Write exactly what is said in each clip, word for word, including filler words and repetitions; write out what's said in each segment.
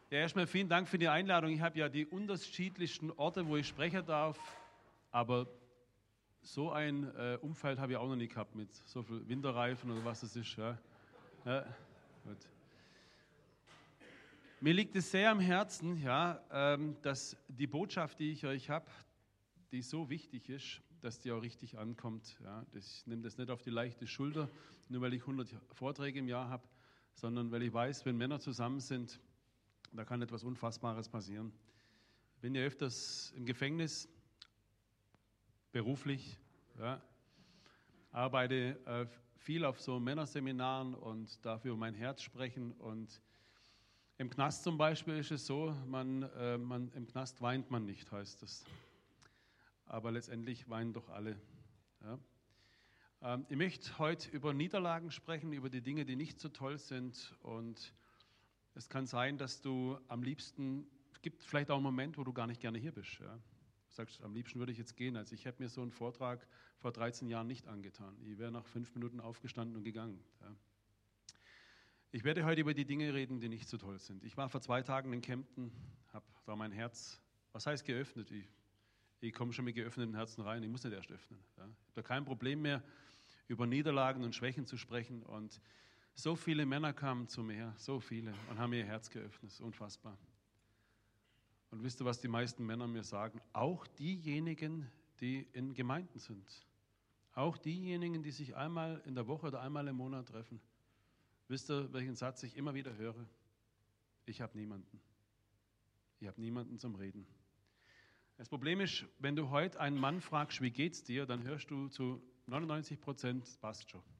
Ja, erstmal vielen Dank für die Einladung. Ich habe ja die unterschiedlichsten Orte, wo ich sprechen darf, aber so ein äh, Umfeld habe ich auch noch nie gehabt mit so viel Winterreifen oder was es ist. Ja. Ja, gut. Mir liegt es sehr am Herzen, ja, ähm, dass die Botschaft, die ich euch habe, die so wichtig ist, dass die auch richtig ankommt. Ja. Ich nehme das nicht auf die leichte Schulter, nur weil ich hundert Vorträge im Jahr habe, sondern weil ich weiß, wenn Männer zusammen sind, da kann etwas Unfassbares passieren. Ich bin ja öfters im Gefängnis, beruflich, ja, arbeite äh, viel auf so Männerseminaren und darf über mein Herz sprechen. Und im Knast zum Beispiel ist es so, man, äh, man, im Knast weint man nicht, heißt es. Aber letztendlich weinen doch alle. Ja. Ähm, ich möchte heute über Niederlagen sprechen, über die Dinge, die nicht so toll sind. Und es kann sein, dass du am liebsten, es gibt vielleicht auch einen Moment, wo du gar nicht gerne hier bist. Ja. Du sagst, am liebsten würde ich jetzt gehen. Also ich hätte mir so einen Vortrag vor dreizehn Jahren nicht angetan. Ich wäre nach fünf Minuten aufgestanden und gegangen. Ja. Ich werde heute über die Dinge reden, die nicht so toll sind. Ich war vor zwei Tagen in Kempten, habe da mein Herz, was heißt geöffnet? Ich, ich komme schon mit geöffneten Herzen rein, ich muss nicht erst öffnen. Ja. Ich habe da kein Problem mehr, über Niederlagen und Schwächen zu sprechen. Und so viele Männer kamen zu mir, so viele, und haben ihr Herz geöffnet. Das ist unfassbar. Und wisst ihr, was die meisten Männer mir sagen? Auch diejenigen, die in Gemeinden sind. Auch diejenigen, die sich einmal in der Woche oder einmal im Monat treffen. Wisst ihr, welchen Satz ich immer wieder höre? Ich habe niemanden. Ich habe niemanden zum Reden. Das Problem ist, wenn du heute einen Mann fragst, wie geht's dir, dann hörst du zu neunundneunzig Prozent, es passt schon.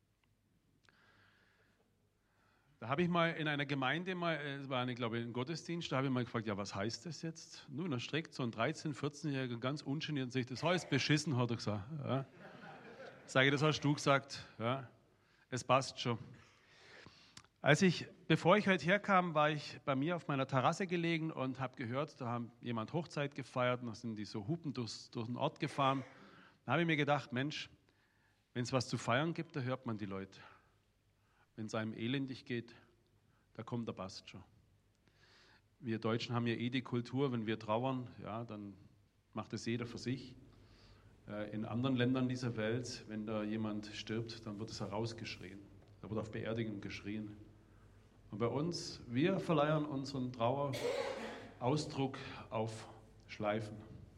Da habe ich mal in einer Gemeinde, mal, es war eine, glaube ich, ein Gottesdienst, da habe ich mal gefragt, ja, was heißt das jetzt? Nun, da streckt so ein dreizehn-, vierzehnjähriger ganz ungeniert sich, das heißt beschissen, hat er gesagt. Ja. Sage ich, das hast du gesagt. Ja. Es passt schon. Als ich, bevor ich heute herkam, war ich bei mir auf meiner Terrasse gelegen und habe gehört, da haben jemand Hochzeit gefeiert und da sind die so hupend durch, durch den Ort gefahren. Da habe ich mir gedacht, Mensch, wenn es was zu feiern gibt, da hört man die Leute. Wenn es einem elendig geht, da kommt der Bast schon. Wir Deutschen haben ja eh die Kultur, wenn wir trauern, ja, dann macht es jeder für sich. In anderen Ländern dieser Welt, wenn da jemand stirbt, dann wird es herausgeschrien. Da wird auf Beerdigung geschrien. Und bei uns, wir verleihen unseren Trauerausdruck auf Schleifen.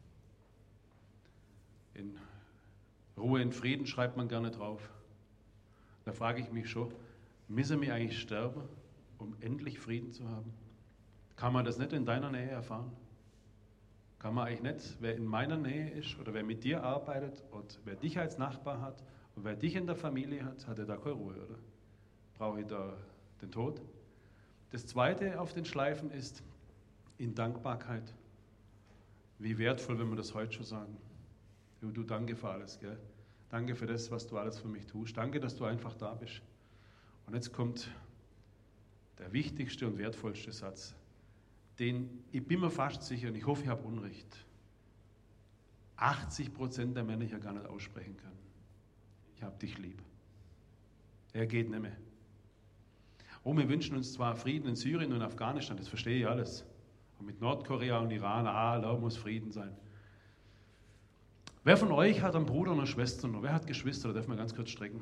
In Ruhe, in Frieden schreibt man gerne drauf. Da frage ich mich schon, müssen wir eigentlich sterben, um endlich Frieden zu haben? Kann man das nicht in deiner Nähe erfahren? Kann man eigentlich nicht, wer in meiner Nähe ist oder wer mit dir arbeitet und wer dich als Nachbar hat und wer dich in der Familie hat, hat er da keine Ruhe, oder? Brauche ich da den Tod? Das Zweite auf den Schleifen ist in Dankbarkeit. Wie wertvoll, wenn wir das heute schon sagen. Du, du danke für alles, gell? Danke für das, was du alles für mich tust. Danke, dass du einfach da bist. Und jetzt kommt der wichtigste und wertvollste Satz, den ich bin mir fast sicher, und ich hoffe, ich habe Unrecht, achtzig Prozent der Männer hier gar nicht aussprechen können. Ich habe dich lieb. Er geht nicht mehr. Oh, wir wünschen uns zwar Frieden in Syrien und Afghanistan, das verstehe ich alles. Und mit Nordkorea und Iran, ah, da muss Frieden sein. Wer von euch hat einen Bruder und eine Schwester noch? Wer hat Geschwister? Da darf man ganz kurz strecken.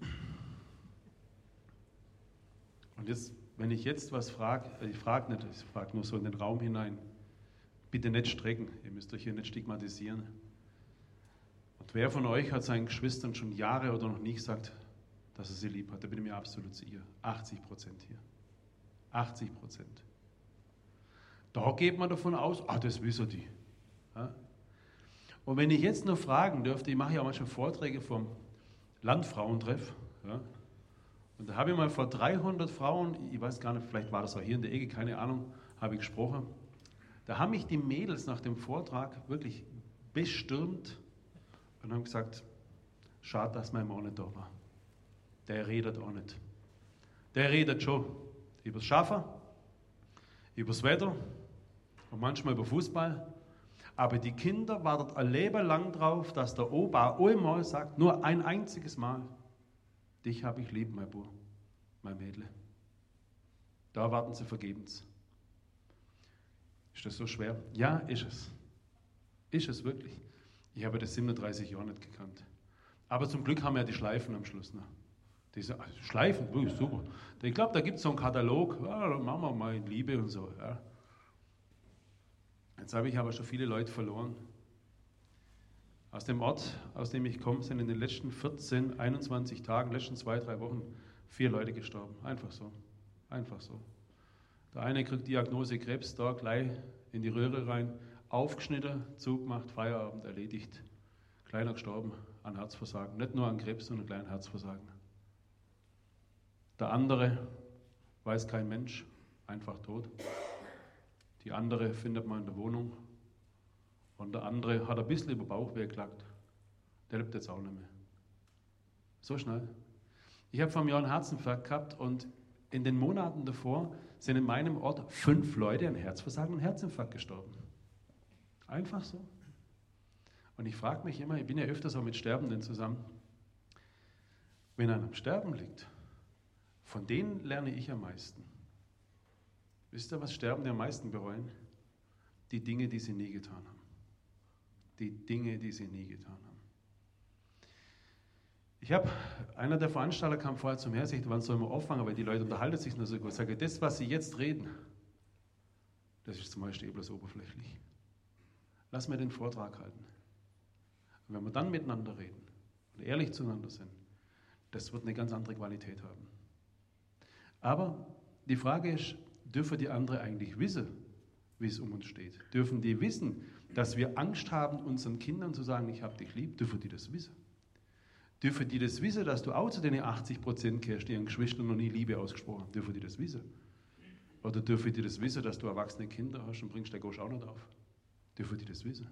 Und jetzt, wenn ich jetzt was frage, ich frage nicht, ich frage nur so in den Raum hinein, bitte nicht strecken, ihr müsst euch hier nicht stigmatisieren. Und wer von euch hat seinen Geschwistern schon Jahre oder noch nie gesagt, dass er sie lieb hat? Da bin ich mir absolut sicher. achtzig Prozent hier. achtzig Prozent. Da geht man davon aus, ah, das wissen die. Ja? Und wenn ich jetzt nur fragen dürfte, ich mache ja auch manchmal Vorträge vom Landfrauentreff, ja? Und da habe ich mal vor dreihundert Frauen, ich weiß gar nicht, vielleicht war das auch hier in der Ecke, keine Ahnung, habe ich gesprochen. Da haben mich die Mädels nach dem Vortrag wirklich bestürmt und haben gesagt, schade, dass mein Mann nicht da war. Der redet auch nicht. Der redet schon über das Schaffen, über das Wetter und manchmal über Fußball. Aber die Kinder warten ein Leben lang drauf, dass der Opa einmal sagt, nur ein einziges Mal, dich habe ich lieb, mein Bub, mein Mädle. Da warten sie vergebens. Ist das so schwer? Ja, ist es. Ist es wirklich. Ich habe das siebenunddreißig Jahre nicht gekannt. Aber zum Glück haben wir ja die Schleifen am Schluss. Ne? Diese also Schleifen, oh, super. Ich glaube, da gibt es so einen Katalog, ja, dann machen wir mal Liebe und so. Ja. Jetzt habe ich aber schon viele Leute verloren. Aus dem Ort, aus dem ich komme, sind in den letzten vierzehn, einundzwanzig Tagen, letzten zwei, drei Wochen vier Leute gestorben. Einfach so. Einfach so. Der eine kriegt Diagnose Krebs, da gleich in die Röhre rein, aufgeschnitten, zugemacht, Feierabend erledigt. Kleiner gestorben an Herzversagen. Nicht nur an Krebs, sondern kleinen Herzversagen. Der andere weiß kein Mensch, einfach tot. Die andere findet man in der Wohnung. Und der andere hat ein bisschen über Bauchweh geklagt. Der lebt jetzt auch nicht mehr. So schnell. Ich habe vor einem Jahr einen Herzinfarkt gehabt und in den Monaten davor sind in meinem Ort fünf Leute an Herzversagen und Herzinfarkt gestorben. Einfach so. Und ich frage mich immer, ich bin ja öfters auch mit Sterbenden zusammen, wenn einer am Sterben liegt, von denen lerne ich am meisten. Wisst ihr, was Sterbende am meisten bereuen? Die Dinge, die sie nie getan haben. Die Dinge, die sie nie getan haben. Ich habe, einer der Veranstalter kam vorher zum Herz, ich war so immer auffangen, weil die Leute unterhalten sich nur so gut. Ich sage, das, was sie jetzt reden, das ist zum Beispiel bloß oberflächlich. Lass mir den Vortrag halten. Und wenn wir dann miteinander reden und ehrlich zueinander sind, das wird eine ganz andere Qualität haben. Aber die Frage ist, dürfen die anderen eigentlich wissen, wie es um uns steht? Dürfen die wissen, dass wir Angst haben, unseren Kindern zu sagen, ich habe dich lieb? Dürfen die das wissen? Dürfen die das wissen, dass du auch zu den achtzig Prozent gehörst, die ihren Geschwistern noch nie Liebe ausgesprochen haben? Dürfen die das wissen? Oder dürfen die das wissen, dass du erwachsene Kinder hast und bringst der Gosch auch nicht auf? Dürfen die das wissen?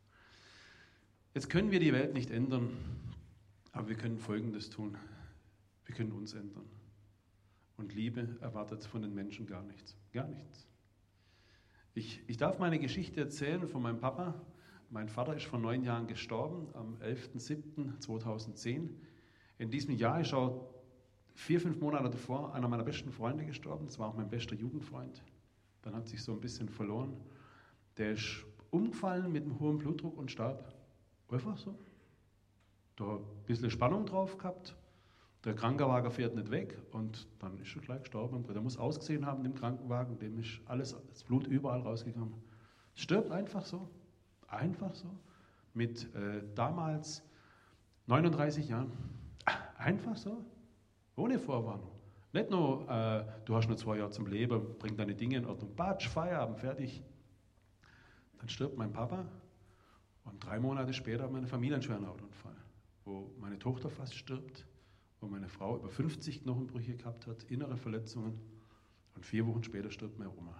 Jetzt können wir die Welt nicht ändern, aber wir können Folgendes tun. Wir können uns ändern. Und Liebe erwartet von den Menschen gar nichts. Gar nichts. Ich, ich darf meine Geschichte erzählen von meinem Papa. Mein Vater ist vor neun Jahren gestorben, am elften siebten zweitausendzehn. In diesem Jahr ist auch vier, fünf Monate davor einer meiner besten Freunde gestorben. Das war auch mein bester Jugendfreund. Dann hat sich so ein bisschen verloren. Der ist umgefallen mit einem hohen Blutdruck und starb. Einfach so. Da ein bisschen Spannung drauf gehabt. Der Krankenwagen fährt nicht weg und dann ist er gleich gestorben. Der muss ausgesehen haben im Krankenwagen, dem ist alles, das Blut überall rausgekommen. Stirbt einfach so. Einfach so. Mit äh, damals neununddreißig Jahren. Einfach so. Ohne Vorwarnung. Nicht nur, äh, du hast nur zwei Jahre zum Leben, bring deine Dinge in Ordnung. Batsch, Feierabend, fertig. Dann stirbt mein Papa und drei Monate später meine Familie einen schweren Autounfall, wo meine Tochter fast stirbt, wo meine Frau über fünfzig Knochenbrüche gehabt hat, innere Verletzungen und vier Wochen später stirbt meine Oma.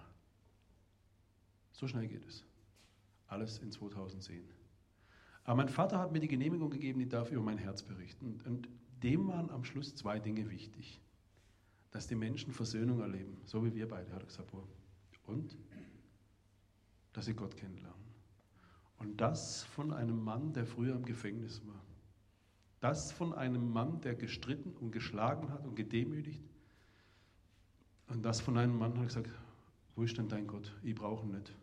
So schnell geht es. Alles in zweitausendzehn. Aber mein Vater hat mir die Genehmigung gegeben, ich darf über mein Herz berichten. Und dem waren am Schluss zwei Dinge wichtig. Dass die Menschen Versöhnung erleben, so wie wir beide, hat er gesagt. Und dass sie Gott kennenlernen. Und das von einem Mann, der früher im Gefängnis war. Das von einem Mann, der gestritten und geschlagen hat und gedemütigt. Und das von einem Mann, der gesagt, wo ist denn dein Gott? Ich brauche ihn nicht.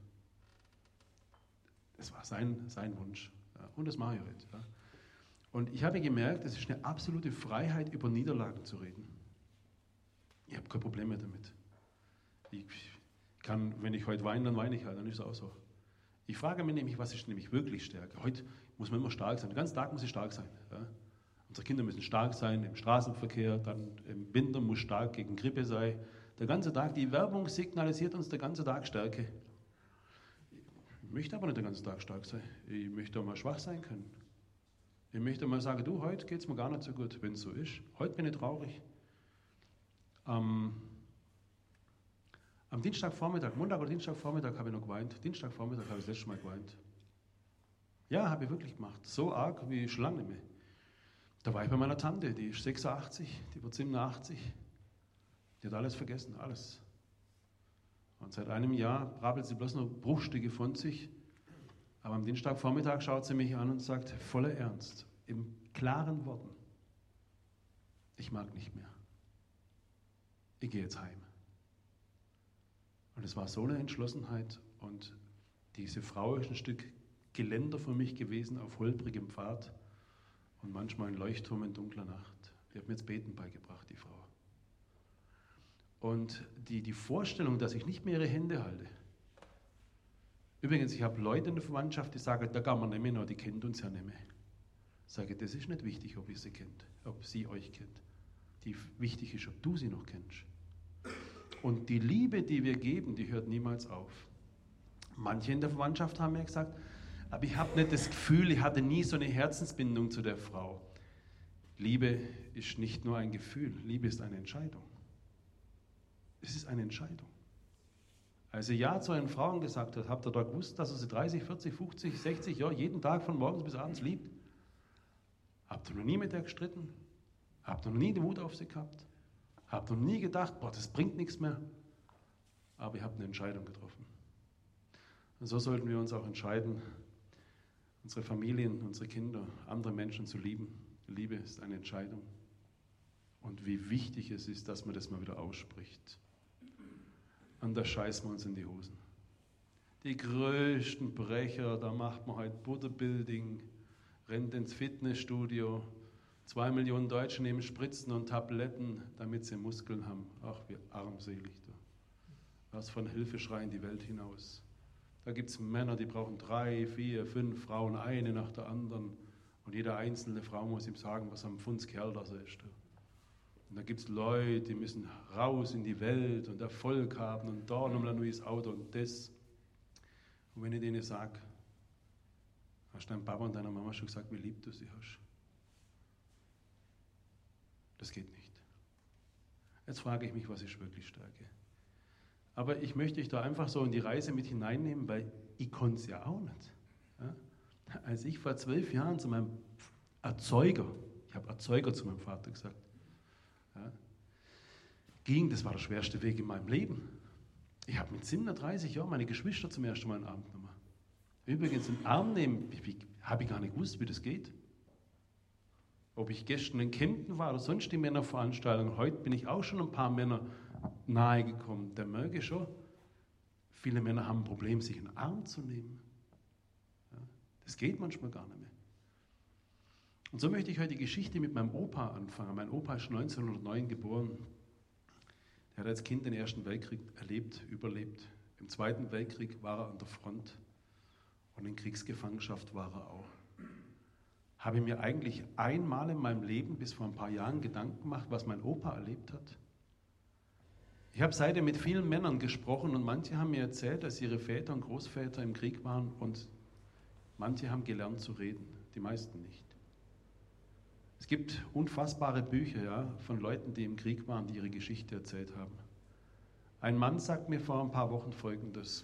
Das war sein, sein Wunsch. Ja, und das mache ich heute. Ja. Und ich habe gemerkt, es ist eine absolute Freiheit, über Niederlagen zu reden. Ich habe kein Problem mehr damit. Ich kann, wenn ich heute weine, dann weine ich halt, dann ist es auch so. Ich frage mich nämlich, was ist nämlich wirklich Stärke? Heute muss man immer stark sein. Den ganzen Tag muss ich stark sein. Ja. Unsere Kinder müssen stark sein im Straßenverkehr, dann im Winter muss stark gegen Grippe sein. Der ganze Tag, die Werbung signalisiert uns der ganze Tag Stärke. Ich möchte aber nicht den ganzen Tag stark sein. Ich möchte auch mal schwach sein können. Ich möchte mal sagen, du, heute geht es mir gar nicht so gut, wenn es so ist. Heute bin ich traurig. Am, am Dienstagvormittag, Montag oder Dienstagvormittag habe ich noch geweint. Dienstagvormittag habe ich das letzte Mal geweint. Ja, habe ich wirklich gemacht. So arg wie schon lange nicht mehr. Da war ich bei meiner Tante, die ist sechsundachtzig, die wird siebenundachtzig. Die hat alles vergessen, alles. Und seit einem Jahr brabbelt sie bloß noch Bruchstücke von sich. Aber am Dienstagvormittag schaut sie mich an und sagt, voller Ernst, in klaren Worten, ich mag nicht mehr. Ich gehe jetzt heim. Und es war so eine Entschlossenheit Und diese Frau ist ein Stück Geländer für mich gewesen auf holprigem Pfad und manchmal ein Leuchtturm in dunkler Nacht. Die hat mir jetzt Beten beigebracht, die Frau. Und die, die Vorstellung, dass ich nicht mehr ihre Hände halte. Übrigens, ich habe Leute in der Verwandtschaft, die sagen, da kann man nicht mehr, die kennt uns ja nicht mehr. Ich sage, das ist nicht wichtig, ob ihr sie kennt, ob sie euch kennt. Die wichtig ist, ob du sie noch kennst. Und die Liebe, die wir geben, die hört niemals auf. Manche in der Verwandtschaft haben mir gesagt, aber ich habe nicht das Gefühl, ich hatte nie so eine Herzensbindung zu der Frau. Liebe ist nicht nur ein Gefühl, Liebe ist eine Entscheidung. Es ist eine Entscheidung. Als er Ja zu einen Frauen gesagt hat, habt ihr da gewusst, dass er sie dreißig, vierzig, fünfzig, sechzig Jahre jeden Tag von morgens bis abends liebt? Habt ihr noch nie mit der gestritten? Habt ihr noch nie den Mut auf sie gehabt? Habt ihr noch nie gedacht, boah, das bringt nichts mehr? Aber ihr habt eine Entscheidung getroffen. Und so sollten wir uns auch entscheiden, unsere Familien, unsere Kinder, andere Menschen zu lieben. Liebe ist eine Entscheidung. Und wie wichtig es ist, dass man das mal wieder ausspricht. Und da scheißen wir uns in die Hosen. Die größten Brecher, da macht man halt Bodybuilding, rennt ins Fitnessstudio. Zwei Millionen Deutsche nehmen Spritzen und Tabletten, damit sie Muskeln haben. Ach, wie armselig. Du. Was von Hilfeschrei in die Welt hinaus. Da gibt es Männer, die brauchen drei, vier, fünf Frauen, eine nach der anderen. Und jede einzelne Frau muss ihm sagen, was am Fundskerl das ist. Und da gibt es Leute, die müssen raus in die Welt und Erfolg haben und da nochmal ein neues Auto und das. Und wenn ich denen sage, hast dein Papa und deiner Mama schon gesagt, wie lieb du sie hast? Das geht nicht. Jetzt frage ich mich, was ist wirklich Stärke? Aber ich möchte dich da einfach so in die Reise mit hineinnehmen, weil ich konnte es ja auch nicht. Ja? Als ich vor zwölf Jahren zu meinem Erzeuger, ich habe Erzeuger zu meinem Vater gesagt, ja, ging, das war der schwerste Weg in meinem Leben. Ich habe mit siebenunddreißig Jahren meine Geschwister zum ersten Mal in den Arm genommen. Übrigens, im Arm nehmen, habe ich gar nicht gewusst, wie das geht. Ob ich gestern in Kempten war oder sonst die Männerveranstaltung, heute bin ich auch schon ein paar Männer nahe gekommen. Da merke ich schon, viele Männer haben ein Problem, sich in den Arm zu nehmen. Ja, das geht manchmal gar nicht mehr. Und so möchte ich heute die Geschichte mit meinem Opa anfangen. Mein Opa ist neunzehnhundertneun geboren. Er hat als Kind den Ersten Weltkrieg erlebt, überlebt. Im Zweiten Weltkrieg war er an der Front und in Kriegsgefangenschaft war er auch. Habe ich mir eigentlich einmal in meinem Leben bis vor ein paar Jahren Gedanken gemacht, was mein Opa erlebt hat? Ich habe seitdem mit vielen Männern gesprochen und manche haben mir erzählt, dass ihre Väter und Großväter im Krieg waren und manche haben gelernt zu reden, die meisten nicht. Es gibt unfassbare Bücher, ja, von Leuten, die im Krieg waren, die ihre Geschichte erzählt haben. Ein Mann sagt mir vor ein paar Wochen Folgendes.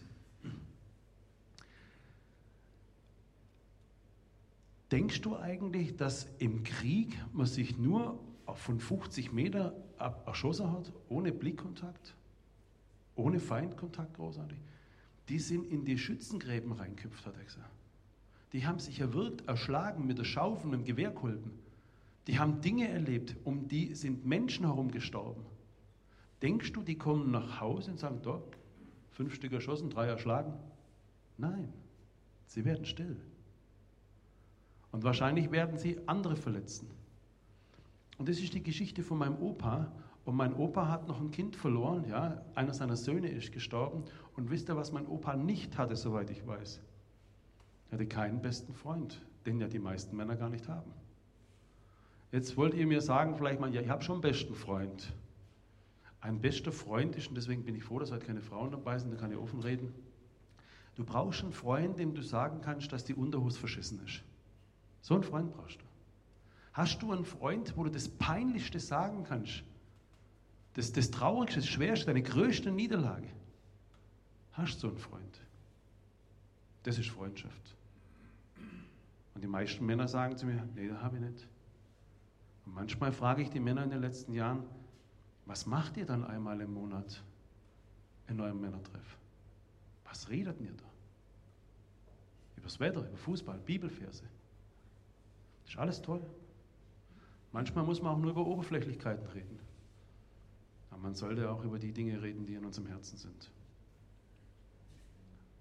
Denkst du eigentlich, dass im Krieg man sich nur von fünfzig Meter erschossen hat, ohne Blickkontakt, ohne Feindkontakt großartig? Die sind in die Schützengräben reinköpft, hat er gesagt. Die haben sich erwürgt, erschlagen mit der Schaufel, mit dem Gewehrkolben. Die haben Dinge erlebt, um die sind Menschen herum gestorben. Denkst du, die kommen nach Hause und sagen, da, fünf Stück erschossen, drei erschlagen? Nein, sie werden still. Und wahrscheinlich werden sie andere verletzen. Und das ist die Geschichte von meinem Opa. Und mein Opa hat noch ein Kind verloren, ja, einer seiner Söhne ist gestorben. Und wisst ihr, was mein Opa nicht hatte, soweit ich weiß? Er hatte keinen besten Freund, den ja die meisten Männer gar nicht haben. Jetzt wollt ihr mir sagen, vielleicht mal, ja, ich habe schon einen besten Freund. Ein bester Freund ist, und deswegen bin ich froh, dass heute keine Frauen dabei sind, da kann ich offen reden. Du brauchst einen Freund, dem du sagen kannst, dass die Unterhose verschissen ist. So einen Freund brauchst du. Hast du einen Freund, wo du das Peinlichste sagen kannst? Das, das Traurigste, das Schwerste, deine größte Niederlage? Hast du so einen Freund? Das ist Freundschaft. Und die meisten Männer sagen zu mir, nee, das habe ich nicht. Und manchmal frage ich die Männer in den letzten Jahren, was macht ihr dann einmal im Monat in eurem Männertreff? Was redet ihr da? Über das Wetter, über Fußball, Bibelverse. Das ist alles toll. Manchmal muss man auch nur über Oberflächlichkeiten reden. Aber man sollte auch über die Dinge reden, die in unserem Herzen sind.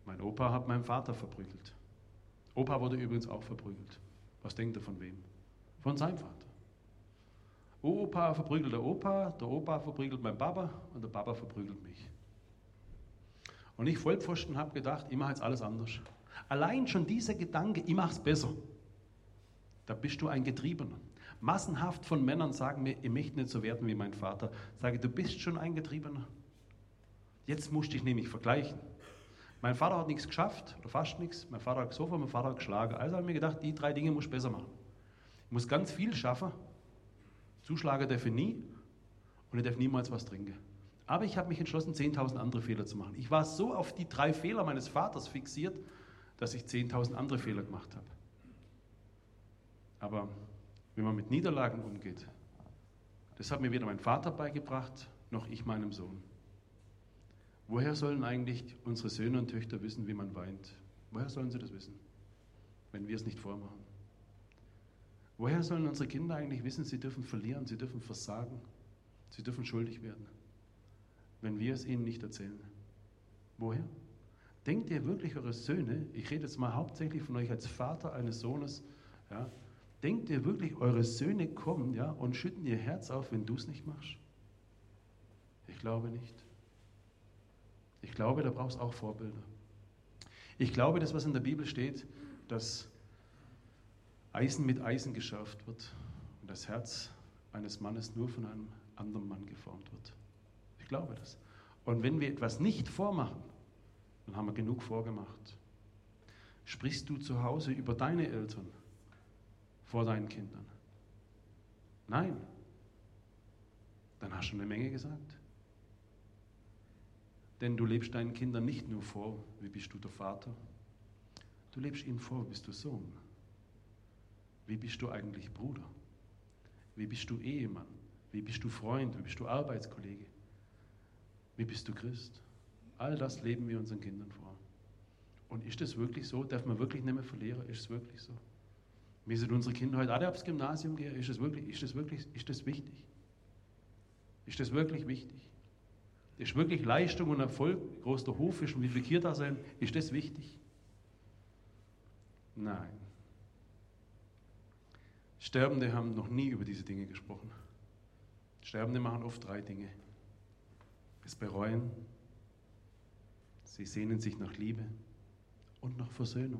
Mein Opa hat meinen Vater verprügelt. Opa wurde übrigens auch verprügelt. Was denkt er von wem? Von seinem Vater. Opa verprügelt der Opa, der Opa verprügelt mein Papa und der Papa verprügelt mich. Und ich Vollpfosten habe gedacht, ich mache jetzt alles anders. Allein schon dieser Gedanke, ich mache es besser, da bist du ein Getriebener. Massenhaft von Männern sagen mir, ich möchte nicht so werden wie mein Vater. Sage, du bist schon ein Getriebener. Jetzt musst du dich nämlich vergleichen. Mein Vater hat nichts geschafft, oder fast nichts. Mein Vater hat gesoffen, mein Vater hat geschlagen. Also habe ich mir gedacht, die drei Dinge muss ich besser machen. Ich muss ganz viel schaffen. Zuschlagen darf ich nie und ich darf niemals was trinken. Aber ich habe mich entschlossen, zehntausend andere Fehler zu machen. Ich war so auf die drei Fehler meines Vaters fixiert, dass ich zehntausend andere Fehler gemacht habe. Aber wenn man mit Niederlagen umgeht, das hat mir weder mein Vater beigebracht, noch ich meinem Sohn. Woher sollen eigentlich unsere Söhne und Töchter wissen, wie man weint? Woher sollen sie das wissen, wenn wir es nicht vormachen? Woher sollen unsere Kinder eigentlich wissen, sie dürfen verlieren, sie dürfen versagen, sie dürfen schuldig werden, wenn wir es ihnen nicht erzählen? Woher? Denkt ihr wirklich, eure Söhne, ich rede jetzt mal hauptsächlich von euch als Vater eines Sohnes, ja, denkt ihr wirklich, eure Söhne kommen, ja, und schütten ihr Herz auf, wenn du es nicht machst? Ich glaube nicht. Ich glaube, da brauchst du auch Vorbilder. Ich glaube, das, was in der Bibel steht, dass Eisen mit Eisen geschärft wird und das Herz eines Mannes nur von einem anderen Mann geformt wird. Ich glaube das. Und wenn wir etwas nicht vormachen, dann haben wir genug vorgemacht. Sprichst du zu Hause über deine Eltern vor deinen Kindern? Nein. Dann hast du eine Menge gesagt. Denn du lebst deinen Kindern nicht nur vor, wie bist du der Vater. Du lebst ihnen vor, wie bist du Sohn. Wie bist du eigentlich Bruder? Wie bist du Ehemann? Wie bist du Freund? Wie bist du Arbeitskollege? Wie bist du Christ? All das leben wir unseren Kindern vor. Und ist das wirklich so? Darf man wirklich nicht mehr verlieren? Ist es wirklich so? Müssen unsere Kinder heute alle aufs Gymnasium gehen? Ist das wirklich, ist das wirklich, ist das wichtig? Ist das wirklich wichtig? Ist wirklich Leistung und Erfolg, wie groß der Hof ist und wie viele Kinder da sind, ist das wichtig? Nein. Sterbende haben noch nie über diese Dinge gesprochen. Sterbende machen oft drei Dinge. Es bereuen, sie sehnen sich nach Liebe und nach Versöhnung.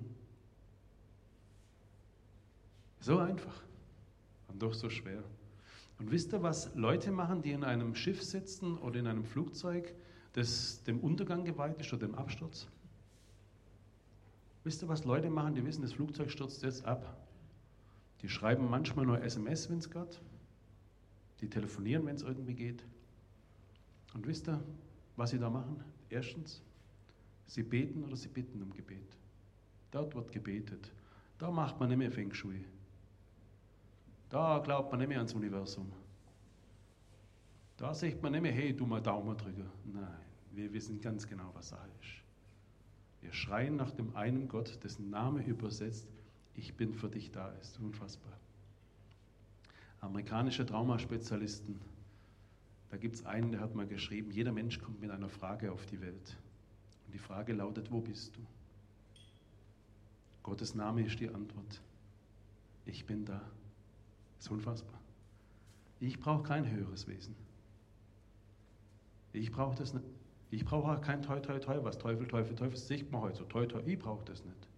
So einfach und doch so schwer. Und wisst ihr, was Leute machen, die in einem Schiff sitzen oder in einem Flugzeug, das dem Untergang geweiht ist oder dem Absturz? Wisst ihr, was Leute machen, die wissen, das Flugzeug stürzt jetzt ab? Die schreiben manchmal nur S M S, wenn es geht. Die telefonieren, wenn es irgendwie geht. Und wisst ihr, was sie da machen? Erstens, sie beten oder sie bitten um Gebet. Dort wird gebetet. Da macht man nicht mehr Feng Shui. Da glaubt man nicht mehr ans Universum. Da sagt man nicht mehr, hey, du mal Daumen drücken. Nein, wir wissen ganz genau, was Sache ist. Wir schreien nach dem einen Gott, dessen Name übersetzt, ich bin für dich da ist. Unfassbar. Amerikanische Traumaspezialisten, da gibt es einen, der hat mal geschrieben, jeder Mensch kommt mit einer Frage auf die Welt. Und die Frage lautet, wo bist du? Gottes Name ist die Antwort. Ich bin da. Das ist unfassbar. Ich brauche kein höheres Wesen. Ich brauche das nicht. Ich brauche auch kein Toi, Toi, Toi, was Teufel, Teufel, Teufel, das sieht man heute so. Toi, Toi, ich brauche das nicht.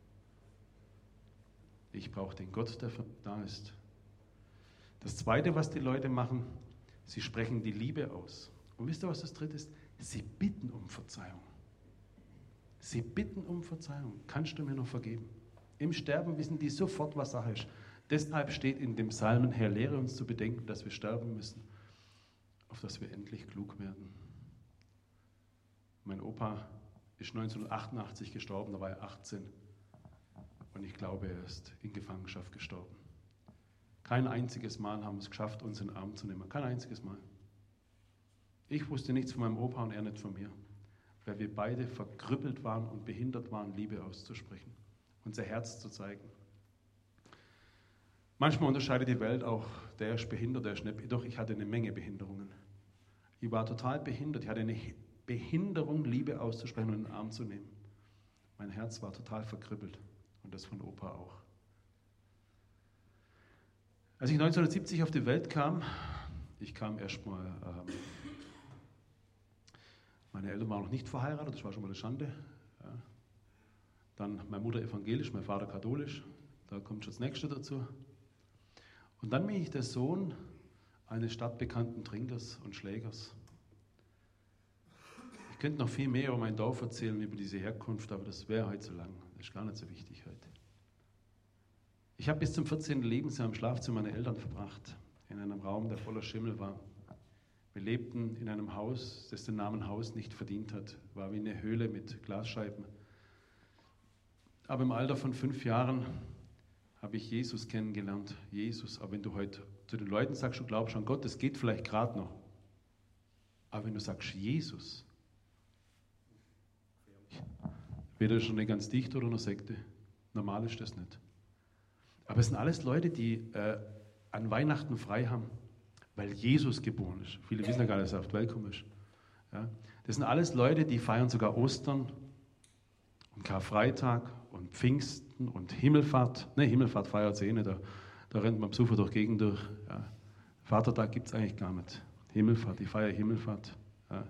Ich brauche den Gott, der da ist. Das Zweite, was die Leute machen, sie sprechen die Liebe aus. Und wisst ihr, was das Dritte ist? Sie bitten um Verzeihung. Sie bitten um Verzeihung. Kannst du mir noch vergeben? Im Sterben wissen die sofort, was Sache ist. Deshalb steht in dem Psalmen, Herr, lehre uns zu bedenken, dass wir sterben müssen, auf dass wir endlich klug werden. Mein Opa ist neunzehnhundertachtundachtzig gestorben, da war er achtzehn. Und ich glaube, er ist in Gefangenschaft gestorben. Kein einziges Mal haben wir es geschafft, uns in den Arm zu nehmen. Kein einziges Mal. Ich wusste nichts von meinem Opa und er nicht von mir, weil wir beide verkrüppelt waren und behindert waren, Liebe auszusprechen, unser Herz zu zeigen. Manchmal unterscheidet die Welt auch, der ist behindert, der ist nicht. Doch ich hatte eine Menge Behinderungen. Ich war total behindert. Ich hatte eine Behinderung, Liebe auszusprechen und in den Arm zu nehmen. Mein Herz war total verkribbelt und das von Opa auch. Als ich neunzehnhundertsiebzig auf die Welt kam, ich kam erstmal, ähm, meine Eltern waren noch nicht verheiratet, das war schon mal eine Schande. Ja. Dann meine Mutter evangelisch, mein Vater katholisch, da kommt schon das Nächste dazu. Und dann bin ich der Sohn eines stadtbekannten Trinkers und Schlägers. Ich könnte noch viel mehr über mein Dorf erzählen, über diese Herkunft, aber das wäre heute zu lang. Das ist gar nicht so wichtig heute. Ich habe bis zum vierzehnten Lebensjahr im Schlafzimmer meiner Eltern verbracht, in einem Raum, der voller Schimmel war. Wir lebten in einem Haus, das den Namen Haus nicht verdient hat, war wie eine Höhle mit Glasscheiben. Aber im Alter von fünf Jahren habe ich Jesus kennengelernt. Jesus, aber wenn du heute zu den Leuten sagst, du glaubst an Gott, das geht vielleicht gerade noch. Aber wenn du sagst Jesus, weder schon eine ganz dicht oder eine Sekte. Normal ist das nicht. Aber es sind alles Leute, die äh, an Weihnachten frei haben, weil Jesus geboren ist. Viele wissen ja gar nicht, dass er auf die Welt gekommen ist. Ja? Das sind alles Leute, die feiern sogar Ostern und Karfreitag und Pfingsten und Himmelfahrt. Ne, Himmelfahrt feiert sie eh nicht, da, da rennt man besucher durch Gegend durch. Ja. Vatertag gibt es eigentlich gar nicht. Himmelfahrt, ich feiere Himmelfahrt. Ja.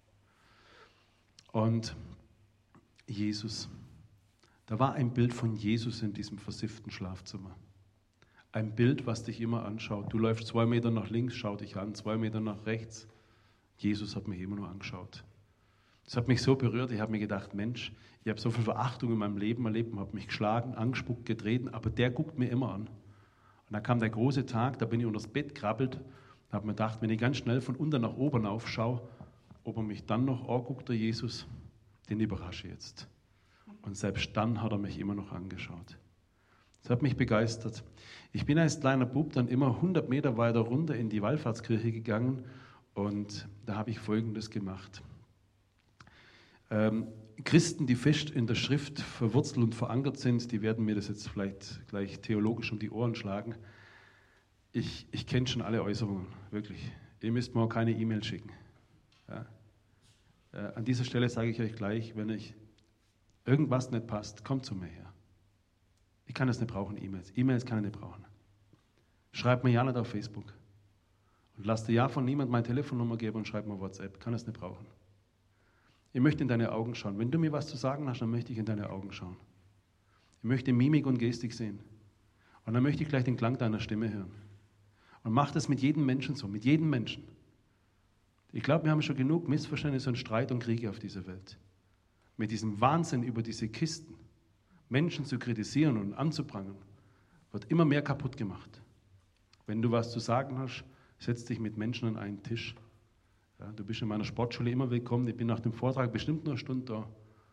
Und Jesus. Da war ein Bild von Jesus in diesem versifften Schlafzimmer. Ein Bild, was dich immer anschaut. Du läufst zwei Meter nach links, schau dich an, zwei Meter nach rechts. Jesus hat mich immer nur angeschaut. Das hat mich so berührt, ich habe mir gedacht, Mensch, ich habe so viel Verachtung in meinem Leben erlebt, habe mich geschlagen, angespuckt, getreten, aber der guckt mir immer an. Und dann kam der große Tag, da bin ich unter das Bett krabbelt und habe mir gedacht, wenn ich ganz schnell von unten nach oben aufschaue, ob er mich dann noch anguckt, der Jesus, den überrasche ich jetzt. Und selbst dann hat er mich immer noch angeschaut. Das hat mich begeistert. Ich bin als kleiner Bub dann immer hundert Meter weiter runter in die Wallfahrtskirche gegangen und da habe ich Folgendes gemacht. Ähm, Christen, die fest in der Schrift verwurzelt und verankert sind, die werden mir das jetzt vielleicht gleich theologisch um die Ohren schlagen. Ich, ich kenne schon alle Äußerungen, wirklich. Ihr müsst mir auch keine E-Mail schicken. Ja. Äh, an dieser Stelle sage ich euch gleich, wenn euch irgendwas nicht passt, kommt zu mir her. Ich kann das nicht brauchen, E-Mails. E-Mails kann ich nicht brauchen. Schreibt mir ja nicht auf Facebook. Und lasst dir ja von niemandem meine Telefonnummer geben und schreibt mir WhatsApp. Kann das nicht brauchen. Ich möchte in deine Augen schauen. Wenn du mir was zu sagen hast, dann möchte ich in deine Augen schauen. Ich möchte Mimik und Gestik sehen. Und dann möchte ich gleich den Klang deiner Stimme hören. Und mach das mit jedem Menschen so, mit jedem Menschen. Ich glaube, wir haben schon genug Missverständnisse und Streit und Kriege auf dieser Welt. Mit diesem Wahnsinn über diese Kisten, Menschen zu kritisieren und anzuprangern, wird immer mehr kaputt gemacht. Wenn du was zu sagen hast, setz dich mit Menschen an einen Tisch. Ja, du bist in meiner Sportschule immer willkommen. Ich bin nach dem Vortrag bestimmt nur eine Stunde da.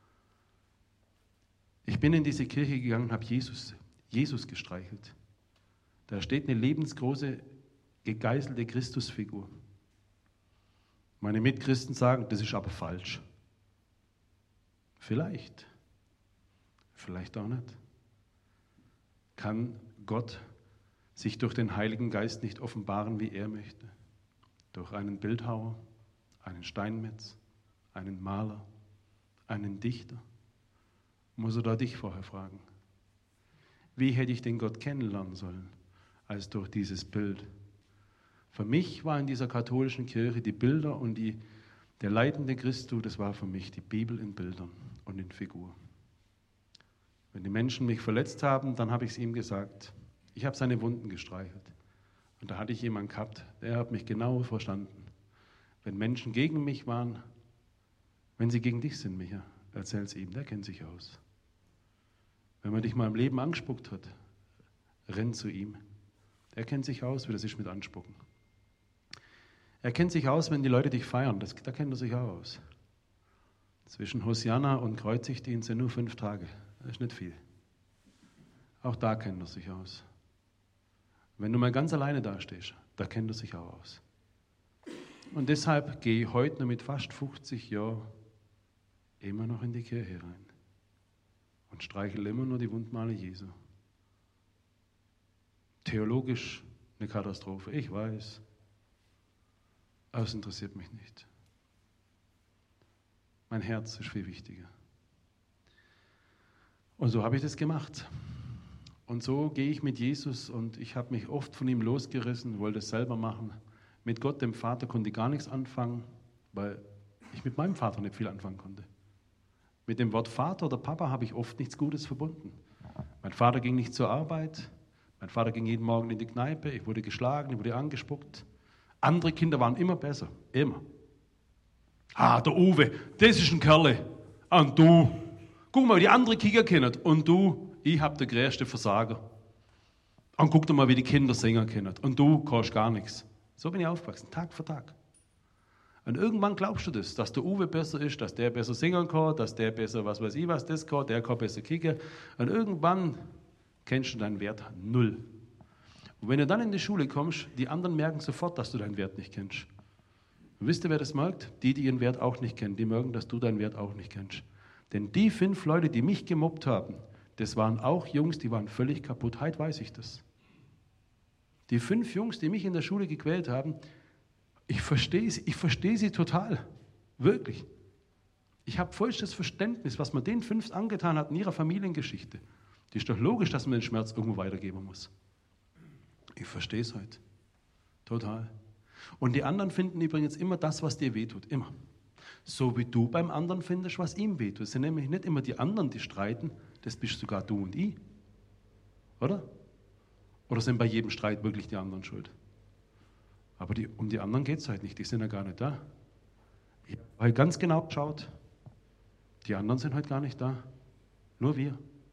Ich bin in diese Kirche gegangen und habe Jesus, Jesus gestreichelt. Da steht eine lebensgroße, gegeißelte Christusfigur. Meine Mitchristen sagen, das ist aber falsch. Vielleicht. Vielleicht auch nicht. Kann Gott sich durch den Heiligen Geist nicht offenbaren, wie er möchte? Durch einen Bildhauer, einen Steinmetz, einen Maler, einen Dichter? Muss er da dich vorher fragen? Wie hätte ich den Gott kennenlernen sollen, als durch dieses Bild? Für mich war in dieser katholischen Kirche die Bilder und die, der leidende Christus, das war für mich die Bibel in Bildern und in Figur. Wenn die Menschen mich verletzt haben, dann habe ich es ihm gesagt. Ich habe seine Wunden gestreichelt. Und da hatte ich jemanden gehabt, der hat mich genau verstanden. Wenn Menschen gegen mich waren, wenn sie gegen dich sind, Micha, erzähl es ihm, der kennt sich aus. Wenn man dich mal im Leben angespuckt hat, renn zu ihm. Der kennt sich aus, wie das ist mit Anspucken. Er kennt sich aus, wenn die Leute dich feiern, das, da kennt er sich auch aus. Zwischen Hosianna und Kreuzigdienst sind nur fünf Tage, das ist nicht viel. Auch da kennt er sich aus. Wenn du mal ganz alleine dastehst, da kennt er sich auch aus. Und deshalb gehe ich heute noch mit fast fünfzig Jahren immer noch in die Kirche rein und streichel immer nur die Wundmale Jesu. Theologisch eine Katastrophe, ich weiß, aber es interessiert mich nicht. Mein Herz ist viel wichtiger. Und so habe ich das gemacht. Und so gehe ich mit Jesus und ich habe mich oft von ihm losgerissen, wollte es selber machen. Mit Gott, dem Vater, konnte ich gar nichts anfangen, weil ich mit meinem Vater nicht viel anfangen konnte. Mit dem Wort Vater oder Papa habe ich oft nichts Gutes verbunden. Mein Vater ging nicht zur Arbeit, mein Vater ging jeden Morgen in die Kneipe, ich wurde geschlagen, ich wurde angespuckt. Andere Kinder waren immer besser, immer. Ah, der Uwe, das ist ein Kerle. Und du, guck mal, wie die anderen Kicker kennen. Und du, ich hab der größte Versager. Und guck dir mal, wie die Kinder singen können. Und du kannst gar nichts. So bin ich aufgewachsen, Tag für Tag. Und irgendwann glaubst du das, dass der Uwe besser ist, dass der besser singen kann, dass der besser, was weiß ich was, das kann, der kann besser kicken. Und irgendwann kennst du deinen Wert null. Und wenn du dann in die Schule kommst, die anderen merken sofort, dass du deinen Wert nicht kennst. Und wisst ihr, wer das merkt? Die, die ihren Wert auch nicht kennen, die merken, dass du deinen Wert auch nicht kennst. Denn die fünf Leute, die mich gemobbt haben, das waren auch Jungs, die waren völlig kaputt. Heute weiß ich das. Die fünf Jungs, die mich in der Schule gequält haben, ich verstehe sie, ich verstehe sie total. Wirklich. Ich habe vollstes Verständnis, was man den fünf angetan hat in ihrer Familiengeschichte. Die ist doch logisch, dass man den Schmerz irgendwo weitergeben muss. Ich verstehe es heute. Total. Und die anderen finden übrigens immer das, was dir wehtut. Immer. So wie du beim anderen findest, was ihm wehtut. Es sind nämlich nicht immer die anderen, die streiten, das bist sogar du und ich. Oder? Oder sind bei jedem Streit wirklich die anderen schuld? Aber die, um die anderen geht es halt nicht, die sind ja gar nicht da. Ich habe halt ganz genau geschaut, die anderen sind halt gar nicht da, nur wir.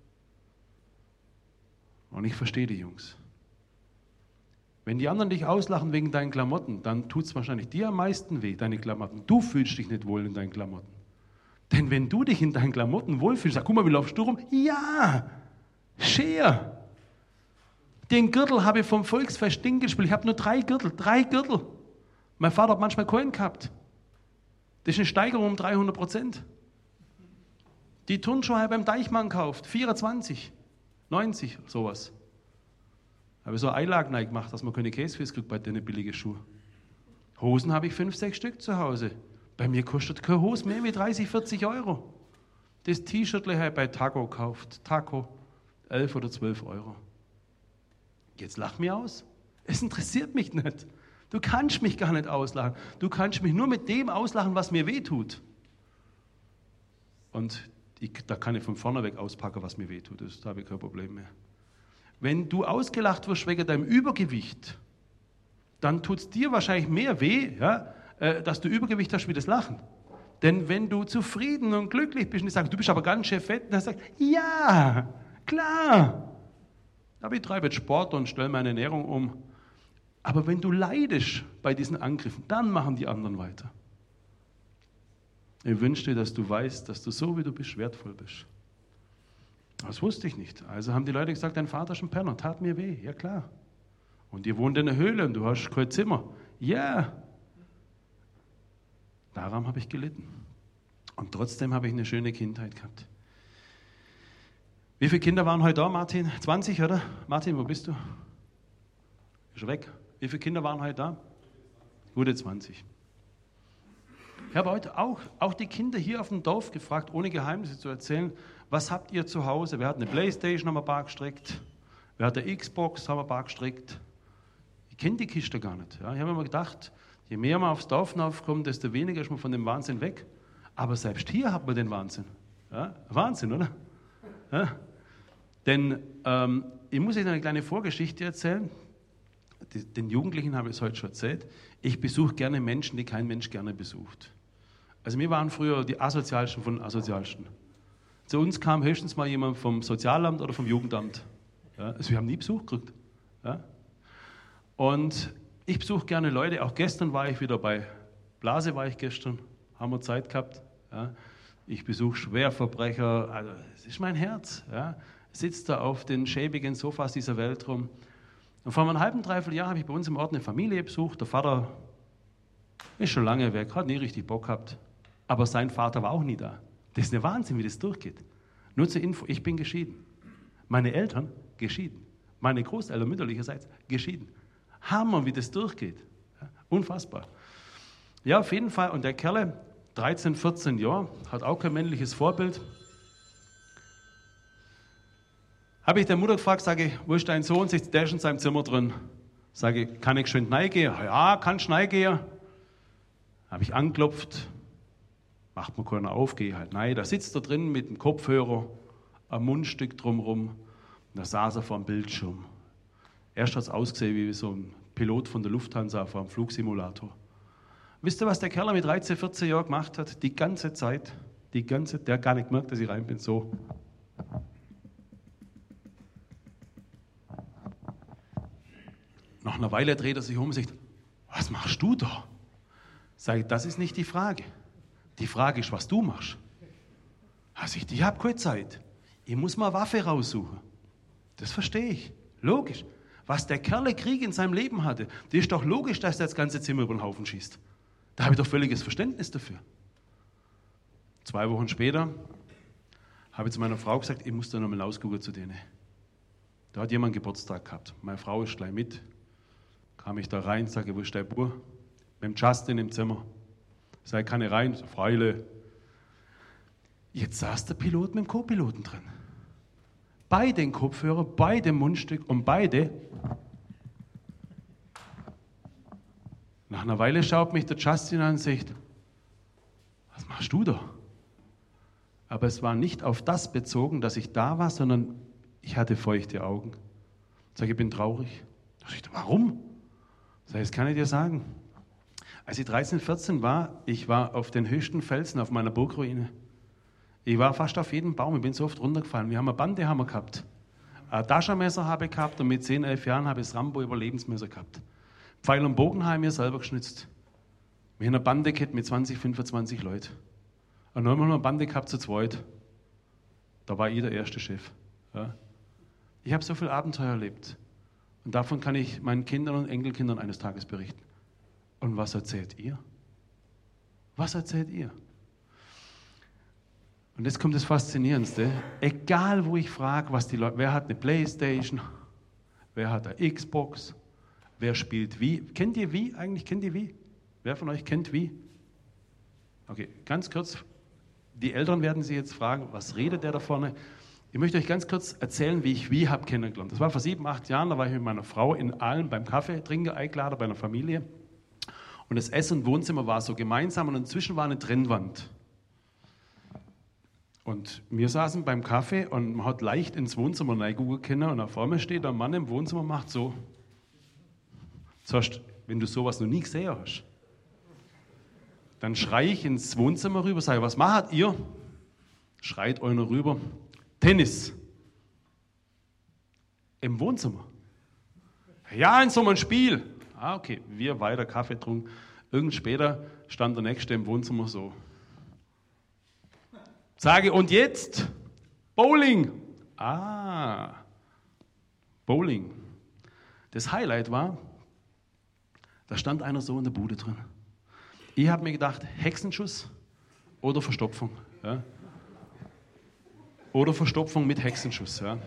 Und ich verstehe die Jungs. Wenn die anderen dich auslachen wegen deinen Klamotten, dann tut es wahrscheinlich dir am meisten weh, deine Klamotten. Du fühlst dich nicht wohl in deinen Klamotten. Denn wenn du dich in deinen Klamotten wohlfühlst, sag, guck mal, wie laufst du rum? Ja, Scher. Den Gürtel habe ich vom Volksfest Ding gespielt. Ich habe nur drei Gürtel, drei Gürtel. Mein Vater hat manchmal keinen gehabt. Das ist eine Steigerung um dreihundert Prozent. Die Turnschuhe habe ich beim Deichmann gekauft, vierundzwanzig, neunzig, sowas. Habe ich so Einlagen gemacht, dass man keine Käsefisch kriegt bei den billigen Schuhen. Hosen habe ich fünf, sechs Stück zu Hause. Bei mir kostet keine Hose mehr wie dreißig, vierzig Euro. Das T-Shirt habe ich bei Taco gekauft. Taco, elf oder zwölf Euro. Jetzt lach mich aus. Es interessiert mich nicht. Du kannst mich gar nicht auslachen. Du kannst mich nur mit dem auslachen, was mir wehtut. Und ich, da kann ich von vorne weg auspacken, was mir wehtut. Das, da habe ich kein Problem mehr. Wenn du ausgelacht wirst wegen deinem Übergewicht, dann tut es dir wahrscheinlich mehr weh, ja, äh, dass du Übergewicht hast, wie das Lachen. Denn wenn du zufrieden und glücklich bist und ich sage, du bist aber ganz schön fett, dann sagst du, ja, klar. Aber ich treibe jetzt Sport und stelle meine Ernährung um. Aber wenn du leidest bei diesen Angriffen, dann machen die anderen weiter. Ich wünsche dir, dass du weißt, dass du so, wie du bist, wertvoll bist. Das wusste ich nicht. Also haben die Leute gesagt, dein Vater ist ein Penner, tat mir weh. Ja, klar. Und ihr wohnt in einer Höhle und du hast kein Zimmer. Ja. Daran habe ich gelitten. Und trotzdem habe ich eine schöne Kindheit gehabt. Wie viele Kinder waren heute da, Martin? zwanzig, oder? Martin, wo bist du? Ist weg. Wie viele Kinder waren heute da? Gute zwanzig. Ich habe heute auch, auch die Kinder hier auf dem Dorf gefragt, ohne Geheimnisse zu erzählen, was habt ihr zu Hause? Wer hat eine Playstation, haben wir ein paar gestrickt. Wer hat eine Xbox, haben wir ein paar gestrickt. Ich kenne die Kiste gar nicht. Ja. Ich habe mir gedacht, je mehr man aufs Dorf hinaufkommt, desto weniger ist man von dem Wahnsinn weg. Aber selbst hier hat man den Wahnsinn. Ja. Wahnsinn, oder? Ja. Denn ähm, ich muss euch eine kleine Vorgeschichte erzählen. Die, den Jugendlichen habe ich es heute schon erzählt. Ich besuche gerne Menschen, die kein Mensch gerne besucht. Also wir waren früher die asozialsten von den asozialsten. Zu uns kam höchstens mal jemand vom Sozialamt oder vom Jugendamt. Ja, also wir haben nie Besuch gekriegt. Ja. Und ich besuche gerne Leute. Auch gestern war ich wieder bei Blase, war ich gestern. Haben wir Zeit gehabt. Ja. Ich besuche Schwerverbrecher. Also es ist mein Herz. Ja. Sitzt da auf den schäbigen Sofas dieser Welt rum. Und vor einem halben, dreiviertel Jahr habe ich bei uns im Ort eine Familie besucht. Der Vater ist schon lange weg, hat nie richtig Bock gehabt. Aber sein Vater war auch nie da. Das ist der Wahnsinn, wie das durchgeht. Nur zur Info, ich bin geschieden. Meine Eltern, geschieden. Meine Großeltern mütterlicherseits, geschieden. Hammer, wie das durchgeht. Ja, unfassbar. Ja, auf jeden Fall. Und der Kerle, dreizehn, vierzehn Jahre, hat auch kein männliches Vorbild. Habe ich der Mutter gefragt, sage, wo ist dein Sohn? Sagt, der ist in seinem Zimmer drin. Sage, kann ich geschwind reingehen? Ja, kann ich reingehen. Habe ich angeklopft. Macht mir keiner auf, gehe halt rein. Da sitzt er drin mit dem Kopfhörer, ein Mundstück drumherum. Und da saß er vor dem Bildschirm. Erst hat es ausgesehen wie so ein Pilot von der Lufthansa vor einem Flugsimulator. Wisst ihr, was der Kerl mit dreizehn, vierzehn Jahren gemacht hat? Die ganze Zeit. Die ganze, der hat gar nicht gemerkt, dass ich rein bin. So. Nach einer Weile dreht er sich um und sagt, was machst du da? Sag ich, das ist nicht die Frage. Die Frage ist, was du machst. Er sagt, ich habe keine Zeit. Ich muss mal eine Waffe raussuchen. Das verstehe ich. Logisch. Was der Kerl Krieg in seinem Leben hatte, das ist doch logisch, dass der das ganze Zimmer über den Haufen schießt. Da habe ich doch völliges Verständnis dafür. Zwei Wochen später habe ich zu meiner Frau gesagt, ich muss da nochmal rausgucken zu denen. Da hat jemand Geburtstag gehabt. Meine Frau ist gleich mit. Kam ich da rein, sage, wo ist der Bub? Mit dem Justin im Zimmer. Sag, kann ich rein? So, Freile. Jetzt saß der Pilot mit dem Co-Piloten drin. Beide den Kopfhörer, beide im Mundstück und beide. Nach einer Weile schaut mich der Justin an und sagt, was machst du da? Aber es war nicht auf das bezogen, dass ich da war, sondern ich hatte feuchte Augen. Ich sage, ich bin traurig. Da sage ich, warum? Ich sage, das kann ich dir sagen. Als ich dreizehn, vierzehn war, ich war auf den höchsten Felsen auf meiner Burgruine. Ich war fast auf jedem Baum, ich bin so oft runtergefallen. Wir haben eine Bandehammer gehabt. Ein Taschenmesser habe ich gehabt und mit zehn, elf Jahren habe ich das Rambo-Überlebensmesser gehabt. Pfeil und Bogen habe ich mir selber geschnitzt. Wir haben eine Bande gehabt mit zwanzig, fünfundzwanzig Leuten. Und dann haben wir noch eine Bande gehabt zu zweit. Da war ich der erste Chef. Ja. Ich habe so viel Abenteuer erlebt. Und davon kann ich meinen Kindern und Enkelkindern eines Tages berichten. Und was erzählt ihr? Was erzählt ihr? Und jetzt kommt das Faszinierendste. Egal, wo ich frage, was die Leute, wer hat eine Playstation, wer hat eine Xbox, wer spielt wie. Kennt ihr wie eigentlich? Kennt ihr wie? Wer von euch kennt wie? Okay, ganz kurz. Die Eltern werden Sie jetzt fragen, was redet der da vorne? Ich möchte euch ganz kurz erzählen, wie ich wie habe kennengelernt. Das war vor sieben, acht Jahren, da war ich mit meiner Frau in Aalen beim Kaffee trinken eingeladen, bei einer Familie. Und das Ess- und Wohnzimmer war so gemeinsam und inzwischen war eine Trennwand. Und wir saßen beim Kaffee und man hat leicht ins Wohnzimmer reingucken können und da vor mir steht ein Mann im Wohnzimmer und macht so. Das heißt, wenn du sowas noch nie gesehen hast, dann schreie ich ins Wohnzimmer rüber, sage, was macht ihr? Schreit einer rüber, Tennis. Im Wohnzimmer. Ja, in so einem Spiel. Ah, okay, wir weiter Kaffee getrunken. Irgend später stand der Nächste im Wohnzimmer so. Sage, und jetzt? Bowling. Ah, Bowling. Das Highlight war, da stand einer so in der Bude drin. Ich habe mir gedacht, Hexenschuss oder Verstopfung. Ja? Oder Verstopfung mit Hexenschuss. Ja?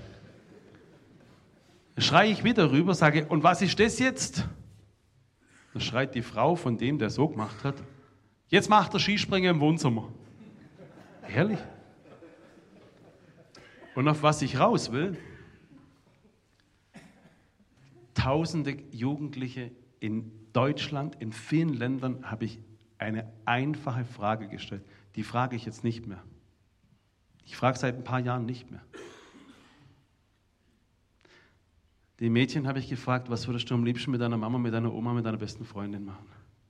Dann schreie ich wieder rüber, sage, und was ist das jetzt? Dann schreit die Frau von dem, der so gemacht hat, jetzt macht er Skispringen im Wohnzimmer. Ehrlich? Und auf was ich raus will, tausende Jugendliche in Deutschland, in vielen Ländern habe ich eine einfache Frage gestellt. Die frage ich jetzt nicht mehr. Ich frage seit ein paar Jahren nicht mehr. Die Mädchen habe ich gefragt, was würdest du am liebsten mit deiner Mama, mit deiner Oma, mit deiner besten Freundin machen?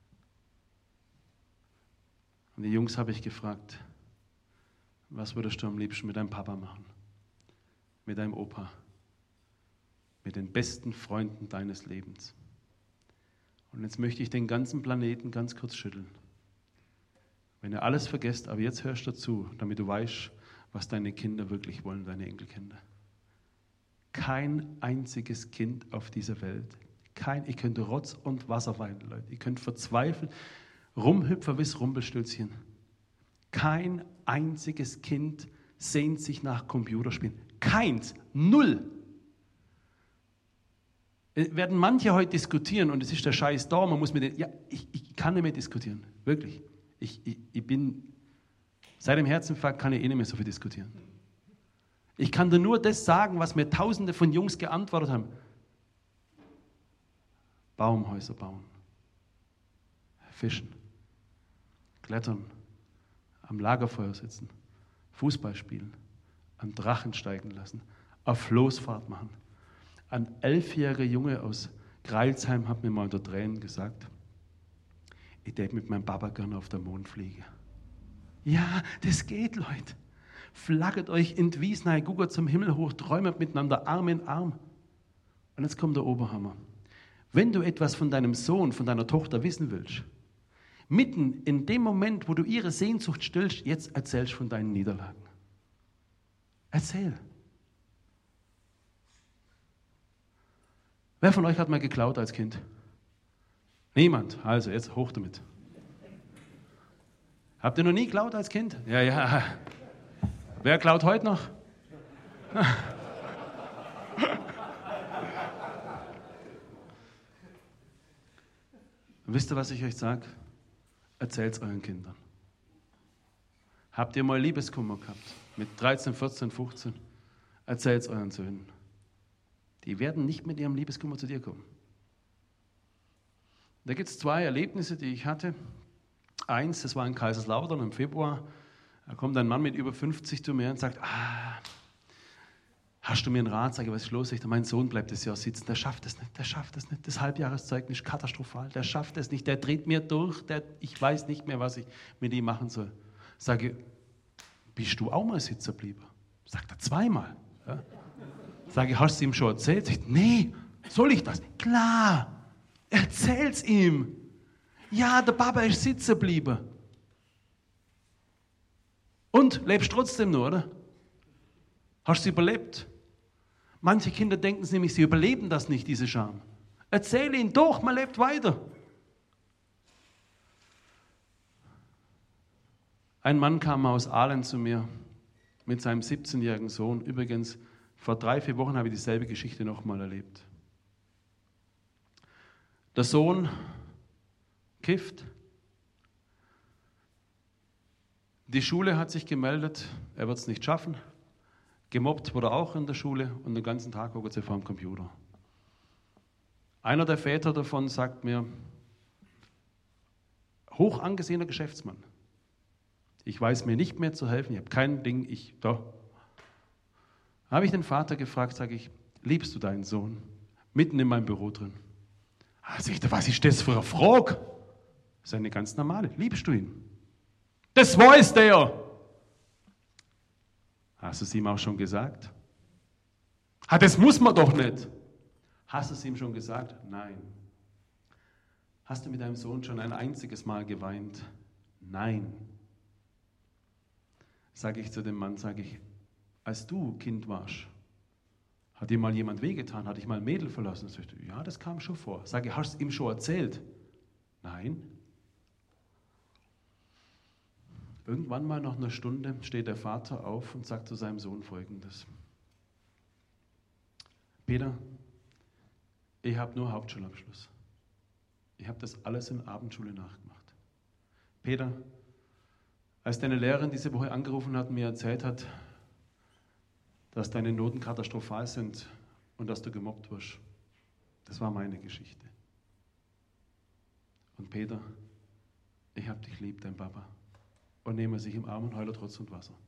Und die Jungs habe ich gefragt, was würdest du am liebsten mit deinem Papa machen? Mit deinem Opa? Mit den besten Freunden deines Lebens? Und jetzt möchte ich den ganzen Planeten ganz kurz schütteln. Wenn ihr alles vergesst, aber jetzt hörst du dazu, damit du weißt, was deine Kinder wirklich wollen, deine Enkelkinder. Kein einziges Kind auf dieser Welt, kein, ihr könnt Rotz und Wasser weinen, Leute, ihr könnt verzweifeln, rumhüpfen wie das Rumpelstilzchen. Kein einziges Kind sehnt sich nach Computerspielen. Keins, null. Werden manche heute diskutieren und es ist der Scheiß da, man muss mit den, ja, ich, ich kann nicht mehr diskutieren, wirklich. Ich, ich, ich bin, seit dem Herzinfarkt kann ich eh nicht mehr so viel diskutieren. Ich kann dir nur das sagen, was mir Tausende von Jungs geantwortet haben. Baumhäuser bauen, fischen, klettern, am Lagerfeuer sitzen, Fußball spielen, an Drachen steigen lassen, auf Floßfahrt machen. Ein elfjähriger Junge aus Greilsheim hat mir mal unter Tränen gesagt, ich denke mit meinem Papa gerne auf der Mond fliegen. Ja, das geht, Leute. Flaggert euch in die Wiesn rein, guckt zum Himmel hoch, träumt miteinander Arm in Arm. Und jetzt kommt der Oberhammer. Wenn du etwas von deinem Sohn, von deiner Tochter wissen willst, mitten in dem Moment, wo du ihre Sehnsucht stillst, jetzt erzählst von deinen Niederlagen. Erzähl. Wer von euch hat mal geklaut als Kind? Niemand. Also jetzt hoch damit. Habt ihr noch nie geklaut als Kind? Ja, ja. Wer klaut heute noch? Wisst ihr, was ich euch sage? Erzählt es euren Kindern. Habt ihr mal Liebeskummer gehabt? Mit dreizehn, vierzehn, fünfzehn? Erzählt es euren Söhnen. Die werden nicht mit ihrem Liebeskummer zu dir kommen. Da gibt es zwei Erlebnisse, die ich hatte. Eins, das war in Kaiserslautern im Februar. Da kommt ein Mann mit über fünfzig zu mir und sagt, ah, hast du mir einen Rat? Sag ich, was ist los? Ich, mein Sohn bleibt das Jahr sitzen, der schafft es nicht, der schafft es nicht. Das Halbjahreszeugnis ist katastrophal, der schafft es nicht, der dreht mir durch, der, ich weiß nicht mehr, was ich mit ihm machen soll. Sage, bist du auch mal sitzen geblieben? Sagt er, zweimal. Ja. Sage, hast du ihm schon erzählt? Sagt, nee, soll ich das? Klar, erzähl's ihm. Ja, der Papa ist sitzen geblieben. Und, lebst trotzdem noch, oder? Hast du überlebt? Manche Kinder denken es nämlich, sie überleben das nicht, diese Scham. Erzähle ihnen doch, man lebt weiter. Ein Mann kam aus Aalen zu mir mit seinem siebzehnjährigen Sohn. Übrigens, vor drei, vier Wochen habe ich dieselbe Geschichte nochmal erlebt. Der Sohn kifft. Die Schule hat sich gemeldet, er wird es nicht schaffen. Gemobbt wurde er auch in der Schule und den ganzen Tag hockt er vor dem Computer. Einer der Väter davon sagt mir, hoch angesehener Geschäftsmann, ich weiß mir nicht mehr zu helfen, ich habe kein Ding, ich, da. Habe ich den Vater gefragt, sage ich, liebst du deinen Sohn? Mitten in meinem Büro drin. Also ich, was ist das für eine Frage? Das ist eine ganz normale, liebst du ihn? Das weiß der. Hast du es ihm auch schon gesagt? Ah, das muss man doch nicht. Hast du es ihm schon gesagt? Nein. Hast du mit deinem Sohn schon ein einziges Mal geweint? Nein. Sage ich zu dem Mann, sage ich, als du Kind warst, hat dir mal jemand wehgetan, hat dich mal ein Mädel verlassen? Sag ich, ja, das kam schon vor. Sage ich, hast du es ihm schon erzählt? Nein. Irgendwann mal nach einer Stunde steht der Vater auf und sagt zu seinem Sohn Folgendes. Peter, ich habe nur Hauptschulabschluss. Ich habe das alles in Abendschule nachgemacht. Peter, als deine Lehrerin diese Woche angerufen hat und mir erzählt hat, dass deine Noten katastrophal sind und dass du gemobbt wirst, das war meine Geschichte. Und Peter, ich habe dich lieb, dein Papa. Und nehme sich im Arm und heule Trotz und Wasser.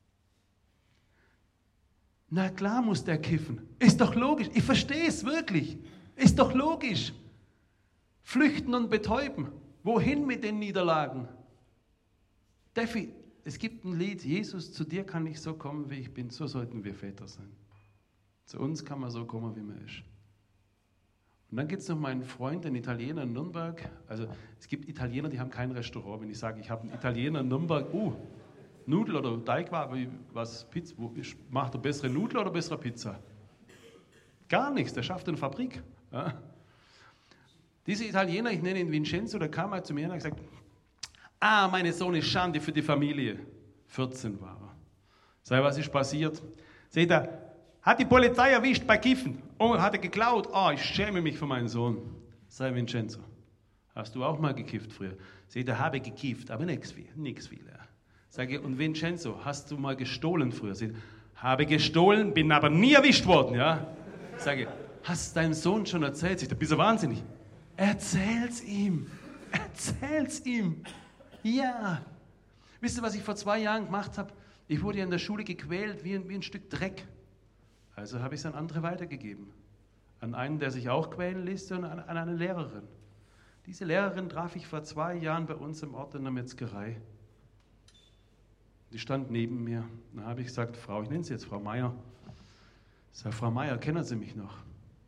Na klar muss der kiffen. Ist doch logisch. Ich verstehe es wirklich. Ist doch logisch. Flüchten und betäuben. Wohin mit den Niederlagen? Steffi, es gibt ein Lied, Jesus, zu dir kann ich so kommen, wie ich bin. So sollten wir Väter sein. Zu uns kann man so kommen, wie man ist. Und dann gibt es noch meinen Freund, einen Italiener in Nürnberg. Also es gibt Italiener, die haben kein Restaurant. Wenn ich sage, ich habe einen Italiener in Nürnberg, uh, Nudel oder Teigware, was, Pizza, wo, macht er bessere Nudel oder bessere Pizza? Gar nichts, der schafft eine Fabrik. Ja. Diese Italiener, ich nenne ihn Vincenzo, der kam halt zu mir und hat gesagt, ah, meine Sohn ist Schande für die Familie. vierzehn war er. Sei, was ist passiert? Seht ihr, hat die Polizei erwischt bei Kiffen und hat er geklaut. Oh, ich schäme mich für meinen Sohn. Sei Vincenzo, hast du auch mal gekifft früher? Seht ihr, habe gekifft, aber nichts viel. Nix viel ja. Sage ich, und Vincenzo, hast du mal gestohlen früher? Seht ihr, Habe gestohlen, bin aber nie erwischt worden, ja. Sage, hast deinem Sohn schon erzählt? Ich, da bist du wahnsinnig. Erzähl's ihm. Erzähl's ihm. Ja. Wisst ihr, was ich vor zwei Jahren gemacht habe? Ich wurde ja in der Schule gequält wie ein, wie ein Stück Dreck. Also habe ich es an andere weitergegeben. An einen, der sich auch quälen ließ, und an, an eine Lehrerin. Diese Lehrerin traf ich vor zwei Jahren bei uns im Ort in der Metzgerei. Die stand neben mir. Dann habe ich gesagt, Frau, ich nenne sie jetzt Frau Meier. Ich sage, Frau Meier, kennen Sie mich noch?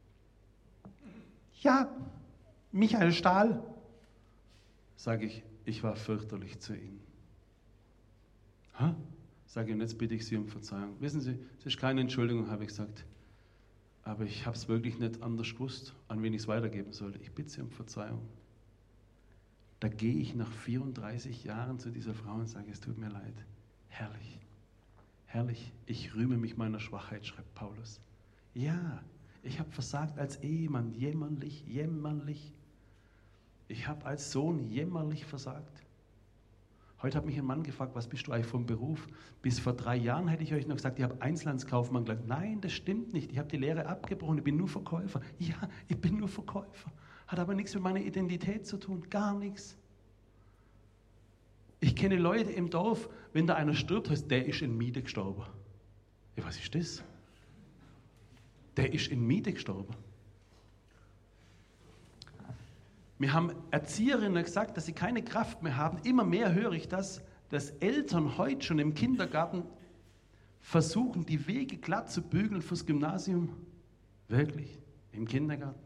Ja, Michael Stahl. Sage ich, ich war fürchterlich zu Ihnen. Hä? Sage ich, und jetzt bitte ich Sie um Verzeihung. Wissen Sie, es ist keine Entschuldigung, habe ich gesagt. Aber ich habe es wirklich nicht anders gewusst, an wen ich es weitergeben sollte. Ich bitte Sie um Verzeihung. Da gehe ich nach vierunddreißig Jahren zu dieser Frau und sage, es tut mir leid. Herrlich, herrlich. Ich rühme mich meiner Schwachheit, schreibt Paulus. Ja, ich habe versagt als Ehemann, jämmerlich, jämmerlich. Ich habe als Sohn jämmerlich versagt. Heute hat mich ein Mann gefragt, was bist du eigentlich vom Beruf? Bis vor drei Jahren hätte ich euch noch gesagt, ich habe Einzelhandelskaufmann gelernt. Nein, das stimmt nicht. Ich habe die Lehre abgebrochen, ich bin nur Verkäufer. Ja, ich bin nur Verkäufer. Hat aber nichts mit meiner Identität zu tun, gar nichts. Ich kenne Leute im Dorf, wenn da einer stirbt, heißt, der ist in Miete gestorben. Ja, was ist das? Der ist in Miete gestorben. Mir haben Erzieherinnen gesagt, dass sie keine Kraft mehr haben. Immer mehr höre ich das, dass Eltern heute schon im Kindergarten versuchen, die Wege glatt zu bügeln fürs Gymnasium. Wirklich? Im Kindergarten?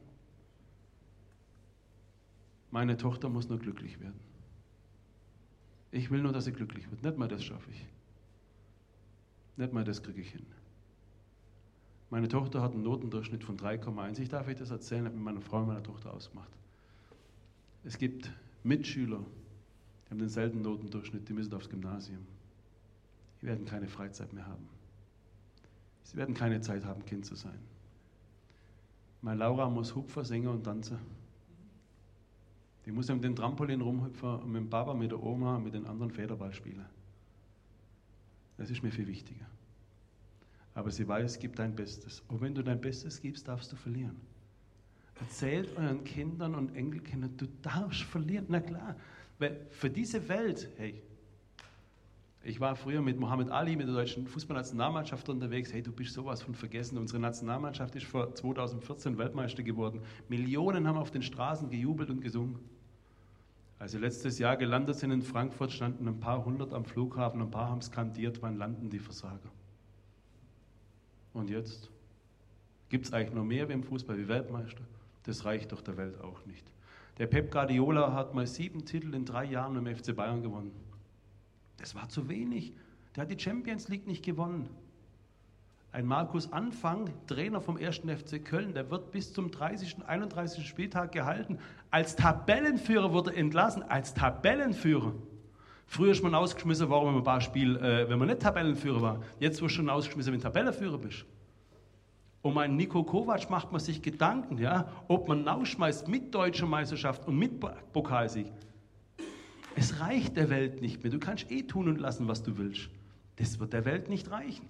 Meine Tochter muss nur glücklich werden. Ich will nur, dass sie glücklich wird. Nicht mal das schaffe ich. Nicht mal das kriege ich hin. Meine Tochter hat einen Notendurchschnitt von drei Komma eins. Ich darf euch das erzählen, habe mit meiner Frau und meiner Tochter ausgemacht. Es gibt Mitschüler, die haben denselben Notendurchschnitt, die müssen aufs Gymnasium. Die werden keine Freizeit mehr haben. Sie werden keine Zeit haben, Kind zu sein. Meine Laura muss Hupfer, singen und tanzen. Die muss mit dem Trampolin rumhüpfen und mit dem Papa, mit der Oma und mit den anderen Federball spielen. Das ist mir viel wichtiger. Aber sie weiß, gib dein Bestes. Und wenn du dein Bestes gibst, darfst du verlieren. Erzählt euren Kindern und Enkelkindern, du darfst verlieren. Na klar, weil für diese Welt, hey, ich war früher mit Muhammad Ali, mit der deutschen Fußballnationalmannschaft unterwegs. Hey, du bist sowas von vergessen. Unsere Nationalmannschaft ist vor zweitausendvierzehn Weltmeister geworden. Millionen haben auf den Straßen gejubelt und gesungen. Als sie letztes Jahr gelandet sind in Frankfurt, standen ein paar hundert am Flughafen, ein paar haben skandiert, wann landen die Versager. Und jetzt? Gibt es eigentlich noch mehr wie im Fußball, wie Weltmeister? Das reicht doch der Welt auch nicht. Der Pep Guardiola hat mal sieben Titel in drei Jahren im F C Bayern gewonnen. Das war zu wenig. Der hat die Champions League nicht gewonnen. Ein Markus Anfang, Trainer vom ersten F C Köln, der wird bis zum dreißigsten, einunddreißigsten Spieltag gehalten. Als Tabellenführer wurde er entlassen. Als Tabellenführer. Früher ist man ausgeschmissen worden, wenn man ein paar Spiel, äh, wenn man nicht Tabellenführer war. Jetzt wirst du schon ausgeschmissen, wenn du Tabellenführer bist. Um einen Niko Kovac macht man sich Gedanken, ja, ob man rausschmeißt mit deutscher Meisterschaft und mit Pokalsieg. Es reicht der Welt nicht mehr. Du kannst eh tun und lassen, was du willst. Das wird der Welt nicht reichen.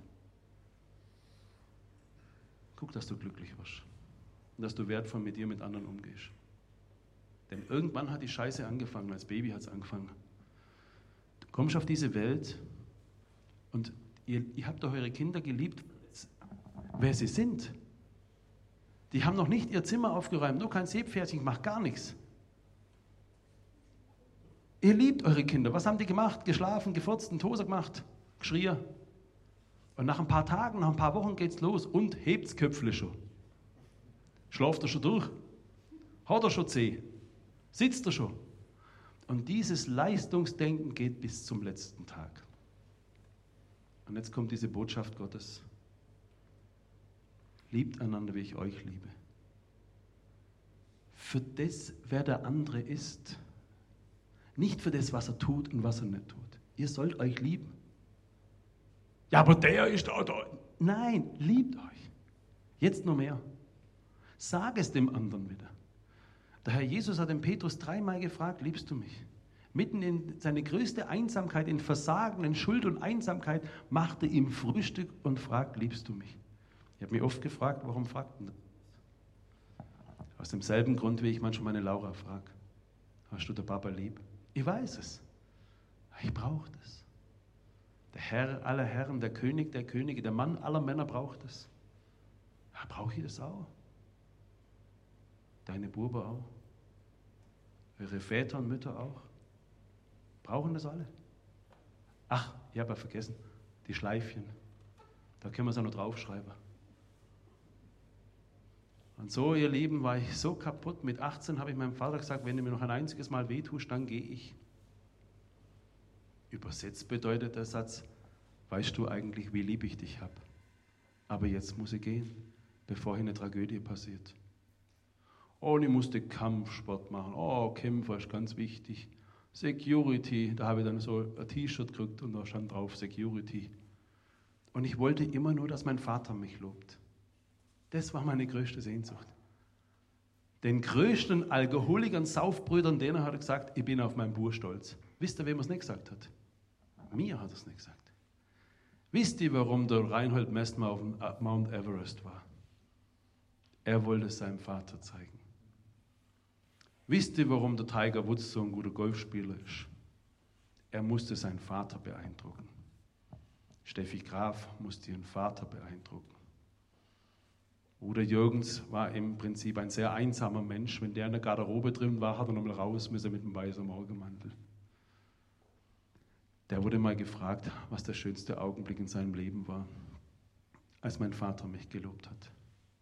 Guck, dass du glücklich wirst. Und dass du wertvoll mit dir, mit anderen umgehst. Denn irgendwann hat die Scheiße angefangen. Als Baby hat es angefangen. Du kommst auf diese Welt und ihr, ihr habt doch eure Kinder geliebt, wer sie sind. Die haben noch nicht ihr Zimmer aufgeräumt, nur kein Seepferdchen, macht gar nichts. Ihr liebt eure Kinder. Was haben die gemacht? Geschlafen, gefurzt, einen Toser gemacht, geschrien. Und nach ein paar Tagen, nach ein paar Wochen geht's los und hebt's Köpfle schon. Schlaft er schon durch? Hat er schon zeh? Sitzt er schon? Und dieses Leistungsdenken geht bis zum letzten Tag. Und jetzt kommt diese Botschaft Gottes. Liebt einander, wie ich euch liebe. Für das, wer der andere ist. Nicht für das, was er tut und was er nicht tut. Ihr sollt euch lieben. Ja, aber der ist da, da. Nein, liebt euch. Jetzt noch mehr. Sag es dem anderen wieder. Der Herr Jesus hat den Petrus dreimal gefragt, liebst du mich? Mitten in seine größte Einsamkeit, in Versagen, in Schuld und Einsamkeit, macht er ihm Frühstück und fragt, liebst du mich? Ich habe mich oft gefragt, warum fragt er? Aus demselben Grund, wie ich manchmal meine Laura frage. Hast du den Papa lieb? Ich weiß es. Ich brauche das. Der Herr aller Herren, der König der Könige, der Mann aller Männer braucht es. Ja, brauche ich das auch? Deine Buben auch? Eure Väter und Mütter auch? Brauchen das alle? Ach, ich habe ja vergessen, die Schleifchen. Da können wir es auch noch draufschreiben. Und so, ihr Lieben, war ich so kaputt. Mit achtzehn habe ich meinem Vater gesagt, wenn du mir noch ein einziges Mal wehtust, dann gehe ich. Übersetzt bedeutet der Satz, weißt du eigentlich, wie lieb ich dich habe? Aber jetzt muss ich gehen, bevor hier eine Tragödie passiert. Oh, und ich musste Kampfsport machen. Oh, Kämpfer ist ganz wichtig. Security, da habe ich dann so ein T-Shirt gekriegt und da stand drauf Security. Und ich wollte immer nur, dass mein Vater mich lobt. Das war meine größte Sehnsucht. Den größten Alkoholikern, Saufbrüdern, denen hat er gesagt, ich bin auf meinen Bub stolz. Wisst ihr, wem er es nicht gesagt hat? Mir hat er es nicht gesagt. Wisst ihr, warum der Reinhold Messmer auf dem Mount Everest war? Er wollte es seinem Vater zeigen. Wisst ihr, warum der Tiger Woods so ein guter Golfspieler ist? Er musste seinen Vater beeindrucken. Steffi Graf musste ihren Vater beeindrucken. Udo Jürgens war im Prinzip ein sehr einsamer Mensch. Wenn der in der Garderobe drin war, hat er nochmal raus müssen mit dem weißen Morgenmantel. Der wurde mal gefragt, was der schönste Augenblick in seinem Leben war, als mein Vater mich gelobt hat.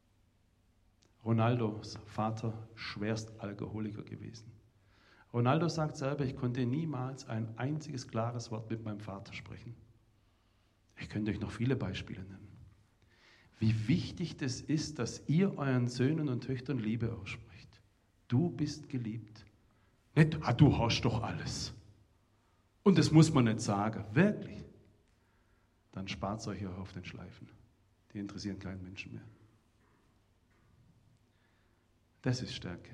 Ronaldos Vater, schwerst Alkoholiker gewesen. Ronaldo sagt selber, ich konnte niemals ein einziges klares Wort mit meinem Vater sprechen. Ich könnte euch noch viele Beispiele nennen. Wie wichtig das ist, dass ihr euren Söhnen und Töchtern Liebe ausspricht. Du bist geliebt. Nicht, ah, du hast doch alles. Und das muss man nicht sagen. Wirklich. Dann spart es euch auch auf den Schleifen. Die interessieren keinen Menschen mehr. Das ist Stärke.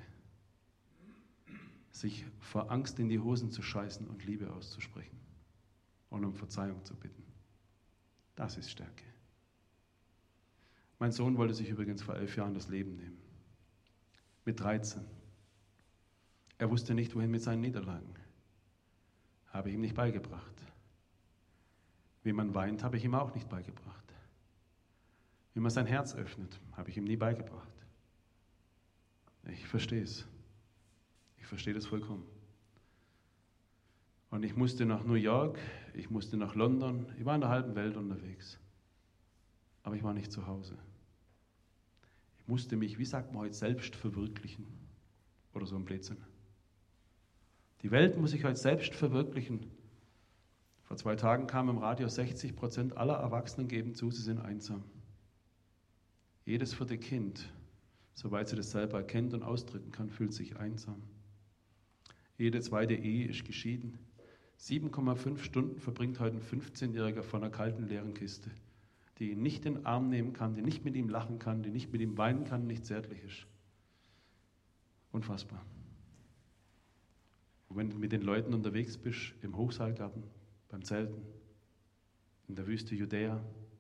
Sich vor Angst in die Hosen zu scheißen und Liebe auszusprechen und um Verzeihung zu bitten. Das ist Stärke. Mein Sohn wollte sich übrigens vor elf Jahren das Leben nehmen. Mit dreizehn. Er wusste nicht, wohin mit seinen Niederlagen. Habe ich ihm nicht beigebracht. Wie man weint, habe ich ihm auch nicht beigebracht. Wie man sein Herz öffnet, habe ich ihm nie beigebracht. Ich verstehe es. Ich verstehe das vollkommen. Und ich musste nach New York, ich musste nach London, ich war in der halben Welt unterwegs. Aber ich war nicht zu Hause. Ich musste mich, wie sagt man heute, selbst verwirklichen. Oder so ein Blödsinn. Die Welt muss sich heute selbst verwirklichen. Vor zwei Tagen kam im Radio, sechzig Prozent aller Erwachsenen geben zu, sie sind einsam. Jedes vierte Kind, soweit sie das selber erkennt und ausdrücken kann, fühlt sich einsam. Jede zweite Ehe ist geschieden. sieben Komma fünf Stunden verbringt heute ein fünfzehnjähriger vor einer kalten, leeren Kiste, die ihn nicht in den Arm nehmen kann, die nicht mit ihm lachen kann, die nicht mit ihm weinen kann, nicht zärtlich ist. Unfassbar. Und wenn du mit den Leuten unterwegs bist, im Hochseilgarten, beim Zelten, in der Wüste Judäa,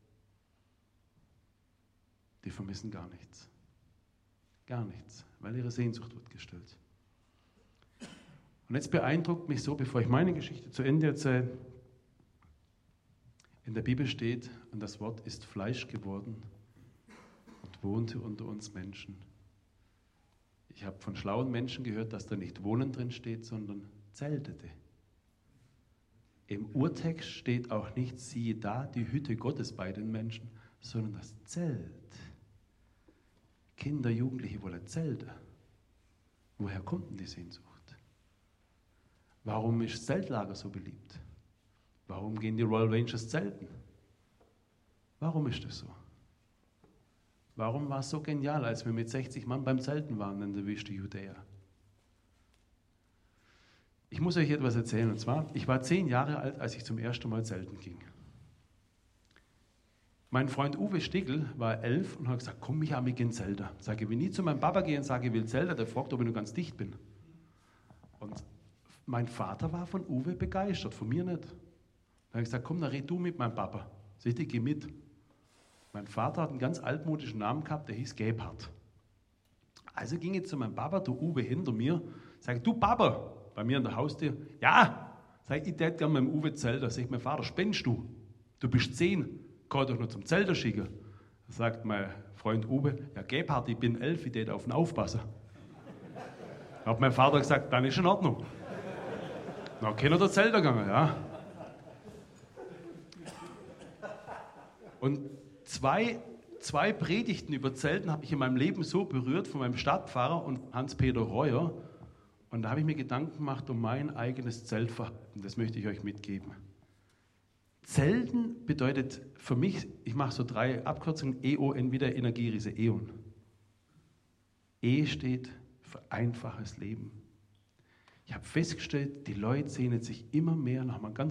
die vermissen gar nichts. Gar nichts, weil ihre Sehnsucht wird gestillt. Und jetzt beeindruckt mich so, bevor ich meine Geschichte zu Ende erzähle, in der Bibel steht, und das Wort ist Fleisch geworden und wohnte unter uns Menschen. Ich habe von schlauen Menschen gehört, dass da nicht Wohnen drin steht, sondern zeltete. Im Urtext steht auch nicht, siehe da, die Hütte Gottes bei den Menschen, sondern das Zelt. Kinder, Jugendliche wollen Zelte. Woher kommt denn die Sehnsucht? Warum ist das Zeltlager so beliebt? Warum gehen die Royal Rangers zelten? Warum ist das so? Warum war es so genial, als wir mit sechzig Mann beim Zelten waren in der Wüste Judäa? Ich muss euch etwas erzählen, und zwar, ich war zehn Jahre alt, als ich zum ersten Mal zelten ging. Mein Freund Uwe Stickel war elf und hat gesagt, komm Micha, wir gehen zelten. Sage, wenn ich nie zu meinem Papa gehe und sage, ich will zelten, der fragt, ob ich nur ganz dicht bin. Und mein Vater war von Uwe begeistert, von mir nicht. Dann habe ich gesagt, komm, dann red du mit meinem Papa. Sag ich, geh mit. Mein Vater hat einen ganz altmodischen Namen gehabt, der hieß Gebhard. Also ging ich zu meinem Papa, der Uwe hinter mir, sage, du Papa, bei mir an der Haustür, ja, sag ich, ich hätte gerne mit dem Uwe Zelter. Sag ich, mein Vater, spinnst du? Du bist zehn, kann doch nur zum Zelter schicken. Da sagt mein Freund Uwe, ja Gebhard, ich bin elf, ich hätte auf ihn aufpassen. Da hat mein Vater gesagt, dann ist in Ordnung. Dann kann er der Zelter gegangen, ja. Und zwei, zwei Predigten über Zelten habe ich in meinem Leben so berührt von meinem Stadtpfarrer und Hans-Peter Reuer. Und da habe ich mir Gedanken gemacht um mein eigenes Zeltverhalten. Das möchte ich euch mitgeben. Zelten bedeutet für mich, ich mache so drei Abkürzungen, E O N, wie der Energieriese, Eon. E steht für einfaches Leben. Ich habe festgestellt, die Leute sehnen sich immer mehr nach einem ganz